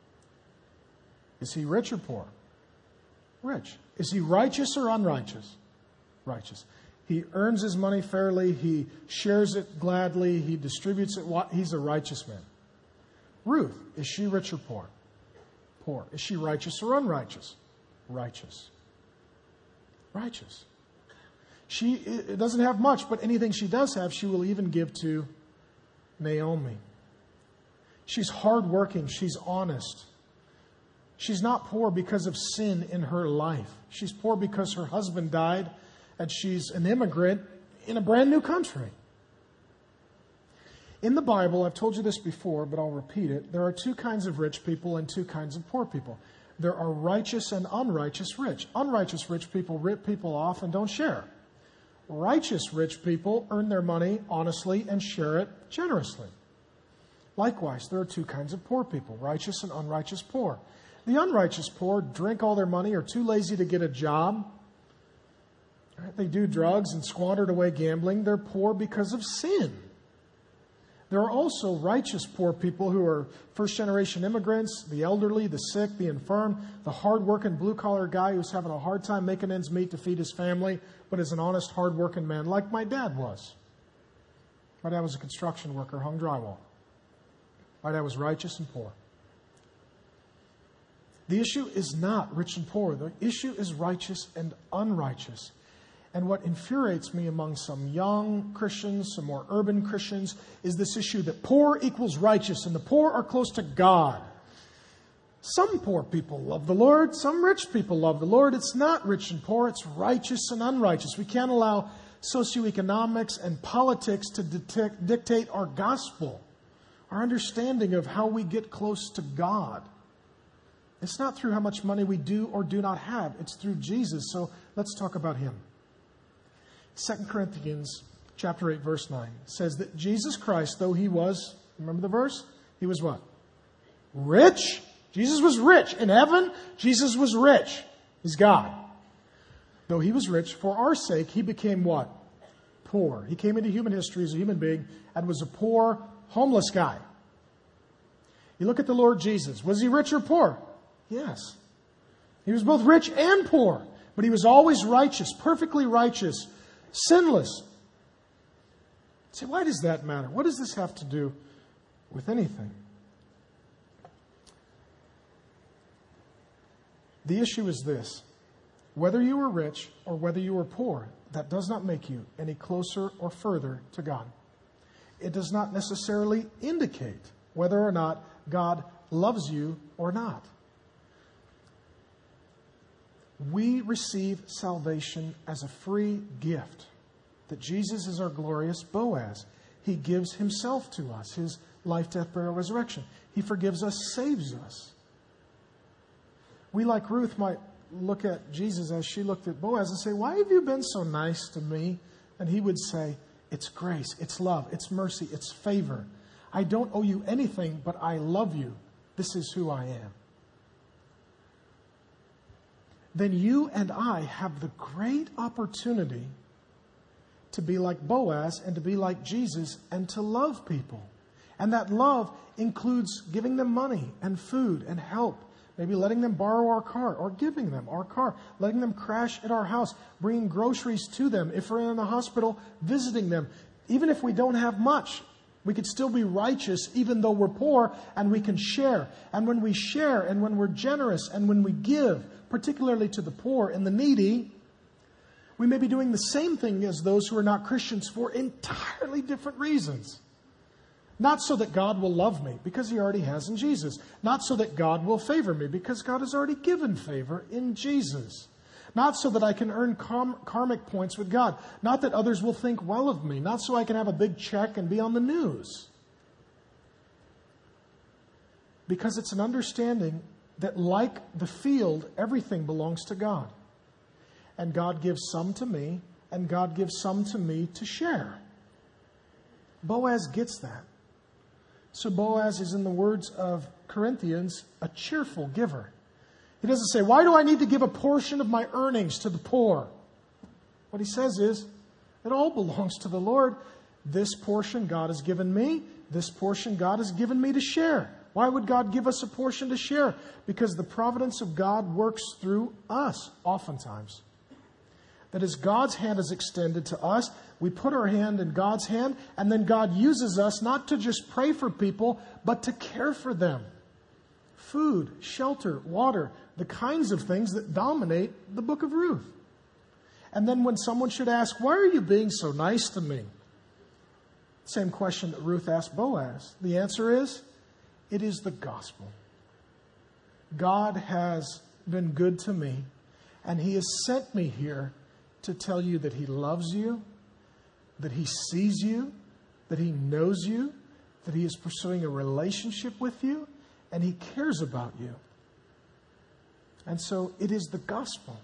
Is he rich or poor? Rich. Is he righteous or unrighteous? Righteous. He earns his money fairly. He shares it gladly. He distributes it. He's a righteous man. Ruth, is she rich or poor? Poor. Is she righteous or unrighteous? Righteous. Righteous. She doesn't have much, but anything she does have, she will even give to Naomi. She's hardworking. She's honest. She's not poor because of sin in her life. She's poor because her husband died and she's an immigrant in a brand new country. In the Bible, I've told you this before, but I'll repeat it. There are two kinds of rich people and two kinds of poor people. There are righteous and unrighteous rich. Unrighteous rich people rip people off and don't share. Righteous rich people earn their money honestly and share it generously. Likewise, there are two kinds of poor people, righteous and unrighteous poor. The unrighteous poor drink all their money, are too lazy to get a job. They do drugs and squander it away gambling. They're poor because of sin. There are also righteous poor people who are first-generation immigrants, the elderly, the sick, the infirm, the hard-working blue-collar guy who's having a hard time making ends meet to feed his family, but is an honest, hard-working man like my dad was. My dad was a construction worker, hung drywall. My dad was righteous and poor. The issue is not rich and poor. The issue is righteous and unrighteous. And what infuriates me among some young Christians, some more urban Christians, is this issue that poor equals righteous and the poor are close to God. Some poor people love the Lord. Some rich people love the Lord. It's not rich and poor. It's righteous and unrighteous. We can't allow socioeconomics and politics to detect, dictate our gospel, our understanding of how we get close to God. It's not through how much money we do or do not have. It's through Jesus. So let's talk about Him. Second Corinthians chapter eight, verse nine says that Jesus Christ, though He was, remember the verse? He was what? Rich. Jesus was rich. In heaven, Jesus was rich. He's God. Though He was rich, for our sake, He became what? Poor. He came into human history as a human being and was a poor, homeless guy. You look at the Lord Jesus. Was He rich or poor? Yes. He was both rich and poor, but He was always righteous, perfectly righteous, sinless. Say, why does that matter? What does this have to do with anything? The issue is this. Whether you are rich or whether you are poor, that does not make you any closer or further to God. It does not necessarily indicate whether or not God loves you or not. We receive salvation as a free gift. That Jesus is our glorious Boaz. He gives Himself to us, His life, death, burial, resurrection. He forgives us, saves us. We, like Ruth, might look at Jesus as she looked at Boaz and say, why have you been so nice to me? And he would say, it's grace, it's love, it's mercy, it's favor. I don't owe you anything, but I love you. This is who I am. Then you and I have the great opportunity to be like Boaz and to be like Jesus and to love people. And that love includes giving them money and food and help. Maybe letting them borrow our car or giving them our car, letting them crash at our house, bringing groceries to them. If we're in the hospital, visiting them. Even if we don't have much, we could still be righteous even though we're poor, and we can share. And when we share and when we're generous and when we give, particularly to the poor and the needy, we may be doing the same thing as those who are not Christians for entirely different reasons. Not so that God will love me, because He already has in Jesus. Not so that God will favor me, because God has already given favor in Jesus. Not so that I can earn karm- karmic points with God. Not that others will think well of me. Not so I can have a big check and be on the news. Because it's an understanding that, like the field, everything belongs to God. And God gives some to me, and God gives some to me to share. Boaz gets that. So Boaz is, in the words of Corinthians, a cheerful giver. He doesn't say, why do I need to give a portion of my earnings to the poor? What he says is, it all belongs to the Lord. This portion God has given me. This portion God has given me to share. Why would God give us a portion to share? Because the providence of God works through us, oftentimes. That as God's hand is extended to us, we put our hand in God's hand, and then God uses us not to just pray for people, but to care for them. Food, shelter, water, the kinds of things that dominate the book of Ruth. And then when someone should ask, why are you being so nice to me? Same question that Ruth asked Boaz. The answer is, it is the gospel. God has been good to me, and He has sent me here to tell you that He loves you, that He sees you, that He knows you, that He is pursuing a relationship with you, and He cares about you. And so it is the gospel.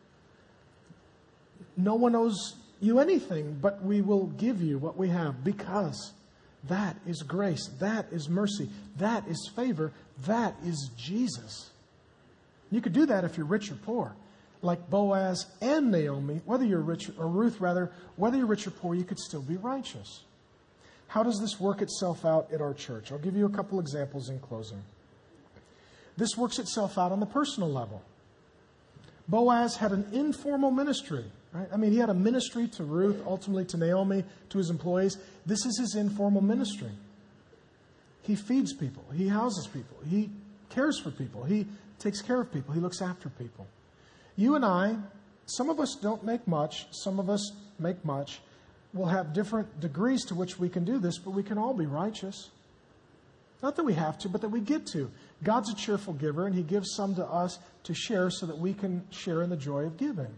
No one owes you anything, but we will give you what we have, because that is grace, that is mercy, that is favor, that is Jesus. You could do that if you're rich or poor. Like Boaz and Naomi, whether you're rich, or Ruth rather, whether you're rich or poor, you could still be righteous. How does this work itself out at our church? I'll give you a couple examples in closing. This works itself out on the personal level. Boaz had an informal ministry, right? I mean, he had a ministry to Ruth, ultimately to Naomi, to his employees. This is his informal ministry. He feeds people. He houses people. He cares for people. He takes care of people. He looks after people. You and I, some of us don't make much. Some of us make much. We'll have different degrees to which we can do this, but we can all be righteous. Not that we have to, but that we get to. God's a cheerful giver, and He gives some to us to share so that we can share in the joy of giving.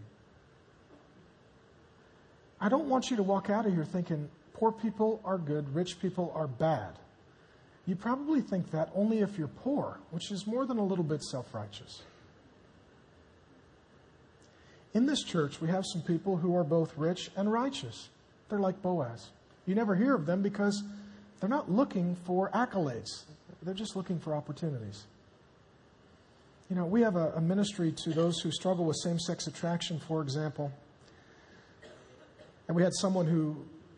I don't want you to walk out of here thinking poor people are good, rich people are bad. You probably think that only if you're poor, which is more than a little bit self-righteous. In this church, we have some people who are both rich and righteous. They're like Boaz. You never hear of them because they're not looking for accolades. They're just looking for opportunities. You know, we have a, a ministry to those who struggle with same-sex attraction, for example. And we had someone who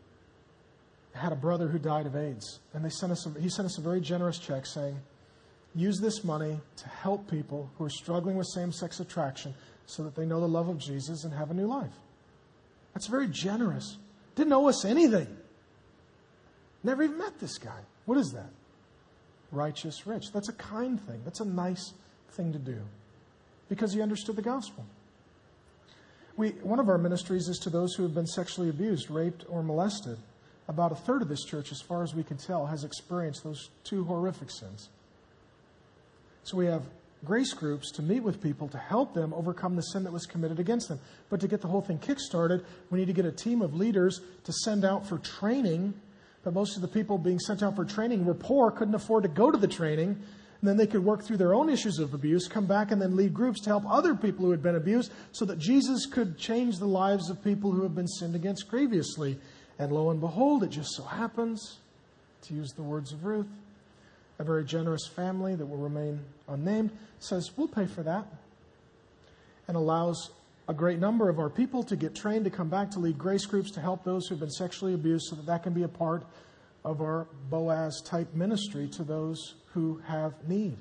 had a brother who died of AIDS. And they sent us a, he sent us a very generous check saying, use this money to help people who are struggling with same-sex attraction so that they know the love of Jesus and have a new life. That's very generous. Didn't owe us anything. Never even met this guy. What is that? Righteous, rich. That's a kind thing. That's a nice thing to do because he understood the gospel. We, one of our ministries is to those who have been sexually abused, raped, or molested. About a third of this church, as far as we can tell, has experienced those two horrific sins. So we have grace groups to meet with people to help them overcome the sin that was committed against them. But to get the whole thing kick-started, we need to get a team of leaders to send out for training. But most of the people being sent out for training were poor, couldn't afford to go to the training. And then they could work through their own issues of abuse, come back and then lead groups to help other people who had been abused so that Jesus could change the lives of people who have been sinned against previously. And lo and behold, it just so happens, to use the words of Ruth, a very generous family that will remain unnamed says, we'll pay for that, and allows a great number of our people to get trained to come back to lead grace groups to help those who have been sexually abused so that that can be a part of our Boaz-type ministry to those who have need.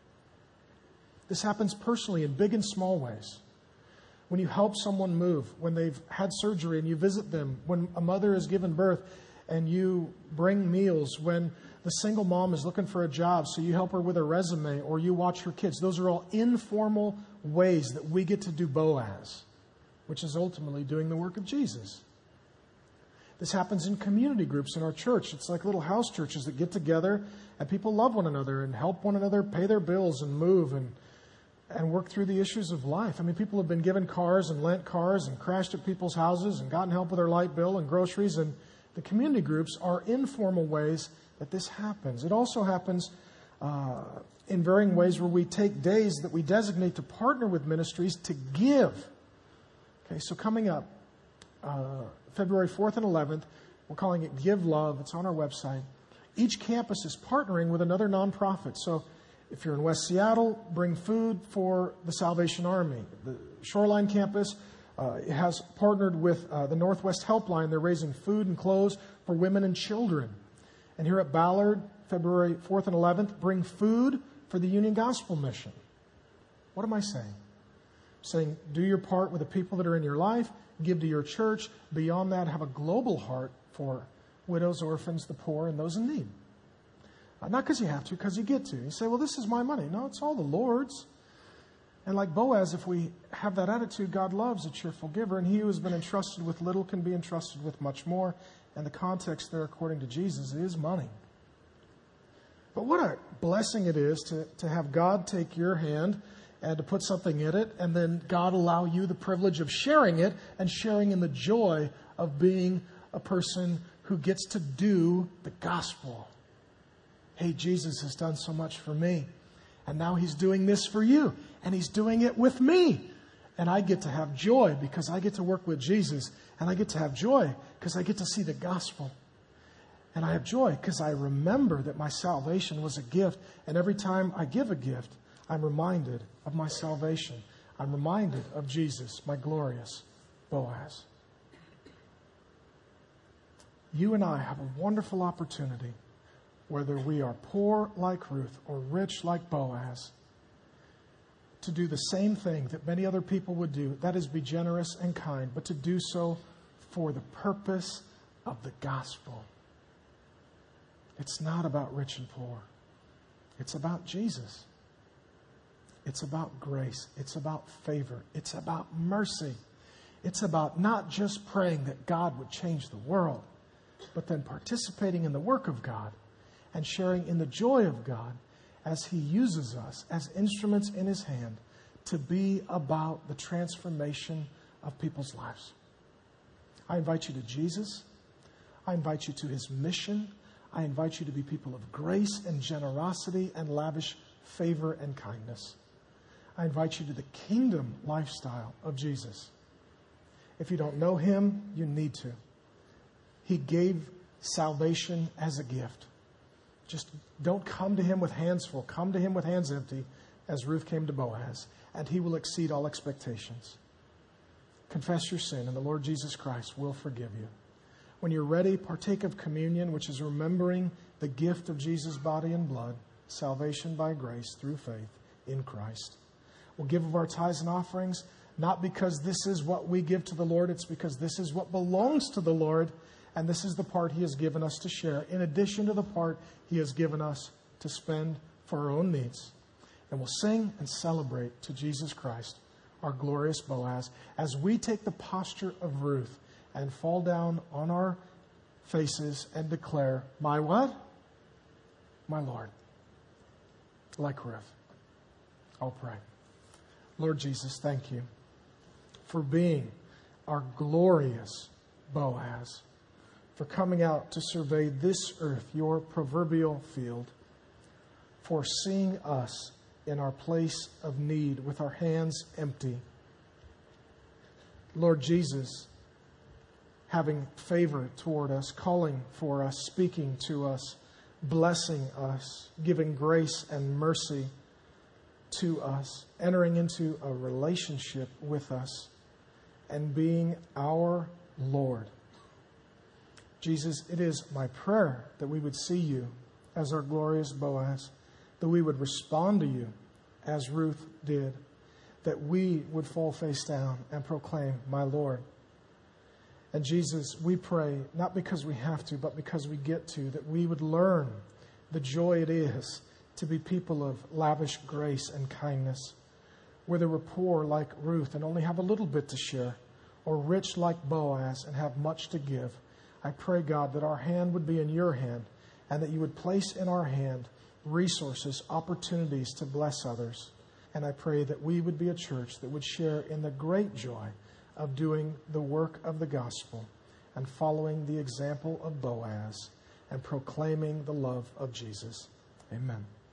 This happens personally in big and small ways. When you help someone move, when they've had surgery and you visit them, when a mother has given birth and you bring meals, when the single mom is looking for a job, so you help her with her resume or you watch her kids. Those are all informal ways that we get to do Boaz, which is ultimately doing the work of Jesus. This happens in community groups in our church. It's like little house churches that get together and people love one another and help one another pay their bills and move and and work through the issues of life. I mean, people have been given cars and lent cars and crashed at people's houses and gotten help with their light bill and groceries. And the community groups are informal ways that this happens. It also happens uh, in varying ways where we take days that we designate to partner with ministries to give. Okay, so coming up, uh, February fourth and eleventh, we're calling it Give Love. It's on our website. Each campus is partnering with another nonprofit. So if you're in West Seattle, bring food for the Salvation Army. The Shoreline campus uh, has partnered with uh, the Northwest Helpline. They're raising food and clothes for women and children. And here at Ballard, February fourth and eleventh, bring food for the Union Gospel Mission. What am I saying? I'm saying do your part with the people that are in your life, give to your church. Beyond that, have a global heart for widows, orphans, the poor, and those in need. Uh, not because you have to, because you get to. You say, well, this is my money. No, it's all the Lord's. And like Boaz, if we have that attitude, God loves a cheerful giver, and he who has been entrusted with little can be entrusted with much more. And the context there, according to Jesus, is money. But what a blessing it is to, to have God take your hand and to put something in it, and then God allow you the privilege of sharing it and sharing in the joy of being a person who gets to do the gospel. Hey, Jesus has done so much for me, and now he's doing this for you, and he's doing it with me. And I get to have joy because I get to work with Jesus, and I get to have joy because I get to see the gospel. And I have joy because I remember that my salvation was a gift, and every time I give a gift, I'm reminded of my salvation. I'm reminded of Jesus, my glorious Boaz. you and I have a wonderful opportunity, whether we are poor like Ruth or rich like Boaz, to do the same thing that many other people would do. That is, be generous and kind, but to do so for the purpose of the gospel. It's not about rich and poor. It's about Jesus. It's about grace. It's about favor. It's about mercy. It's about not just praying that God would change the world, but then participating in the work of God and sharing in the joy of God as He uses us as instruments in His hand to be about the transformation of people's lives. I invite you to Jesus. I invite you to His mission. I invite you to be people of grace and generosity and lavish favor and kindness. I invite you to the kingdom lifestyle of Jesus. If you don't know Him, you need to. He gave salvation as a gift. Just don't come to Him with hands full. Come to Him with hands empty, as Ruth came to Boaz, and He will exceed all expectations. Confess your sin, and the Lord Jesus Christ will forgive you. When you're ready, partake of communion, which is remembering the gift of Jesus' body and blood, salvation by grace through faith in Christ. We'll give of our tithes and offerings, not because this is what we give to the Lord, it's because this is what belongs to the Lord, and this is the part He has given us to share, in addition to the part He has given us to spend for our own needs. And we'll sing and celebrate to Jesus Christ, our glorious Boaz, as we take the posture of Ruth and fall down on our faces and declare, my what? My Lord. Like Ruth. I'll pray. Lord Jesus, thank you for being our glorious Boaz, for coming out to survey this earth, your proverbial field, for seeing us in our place of need with our hands empty. Lord Jesus, having favor toward us, calling for us, speaking to us, blessing us, giving grace and mercy to us, entering into a relationship with us, and being our Lord. Jesus, it is my prayer that we would see you as our glorious Boaz, that we would respond to you as Ruth did, that we would fall face down and proclaim, my Lord. And Jesus, we pray, not because we have to, but because we get to, that we would learn the joy it is to be people of lavish grace and kindness, whether we're poor like Ruth and only have a little bit to share, or rich like Boaz and have much to give. I pray, God, that our hand would be in your hand, and that you would place in our hand resources, opportunities to bless others. And I pray that we would be a church that would share in the great joy of doing the work of the gospel and following the example of Boaz and proclaiming the love of Jesus. Amen.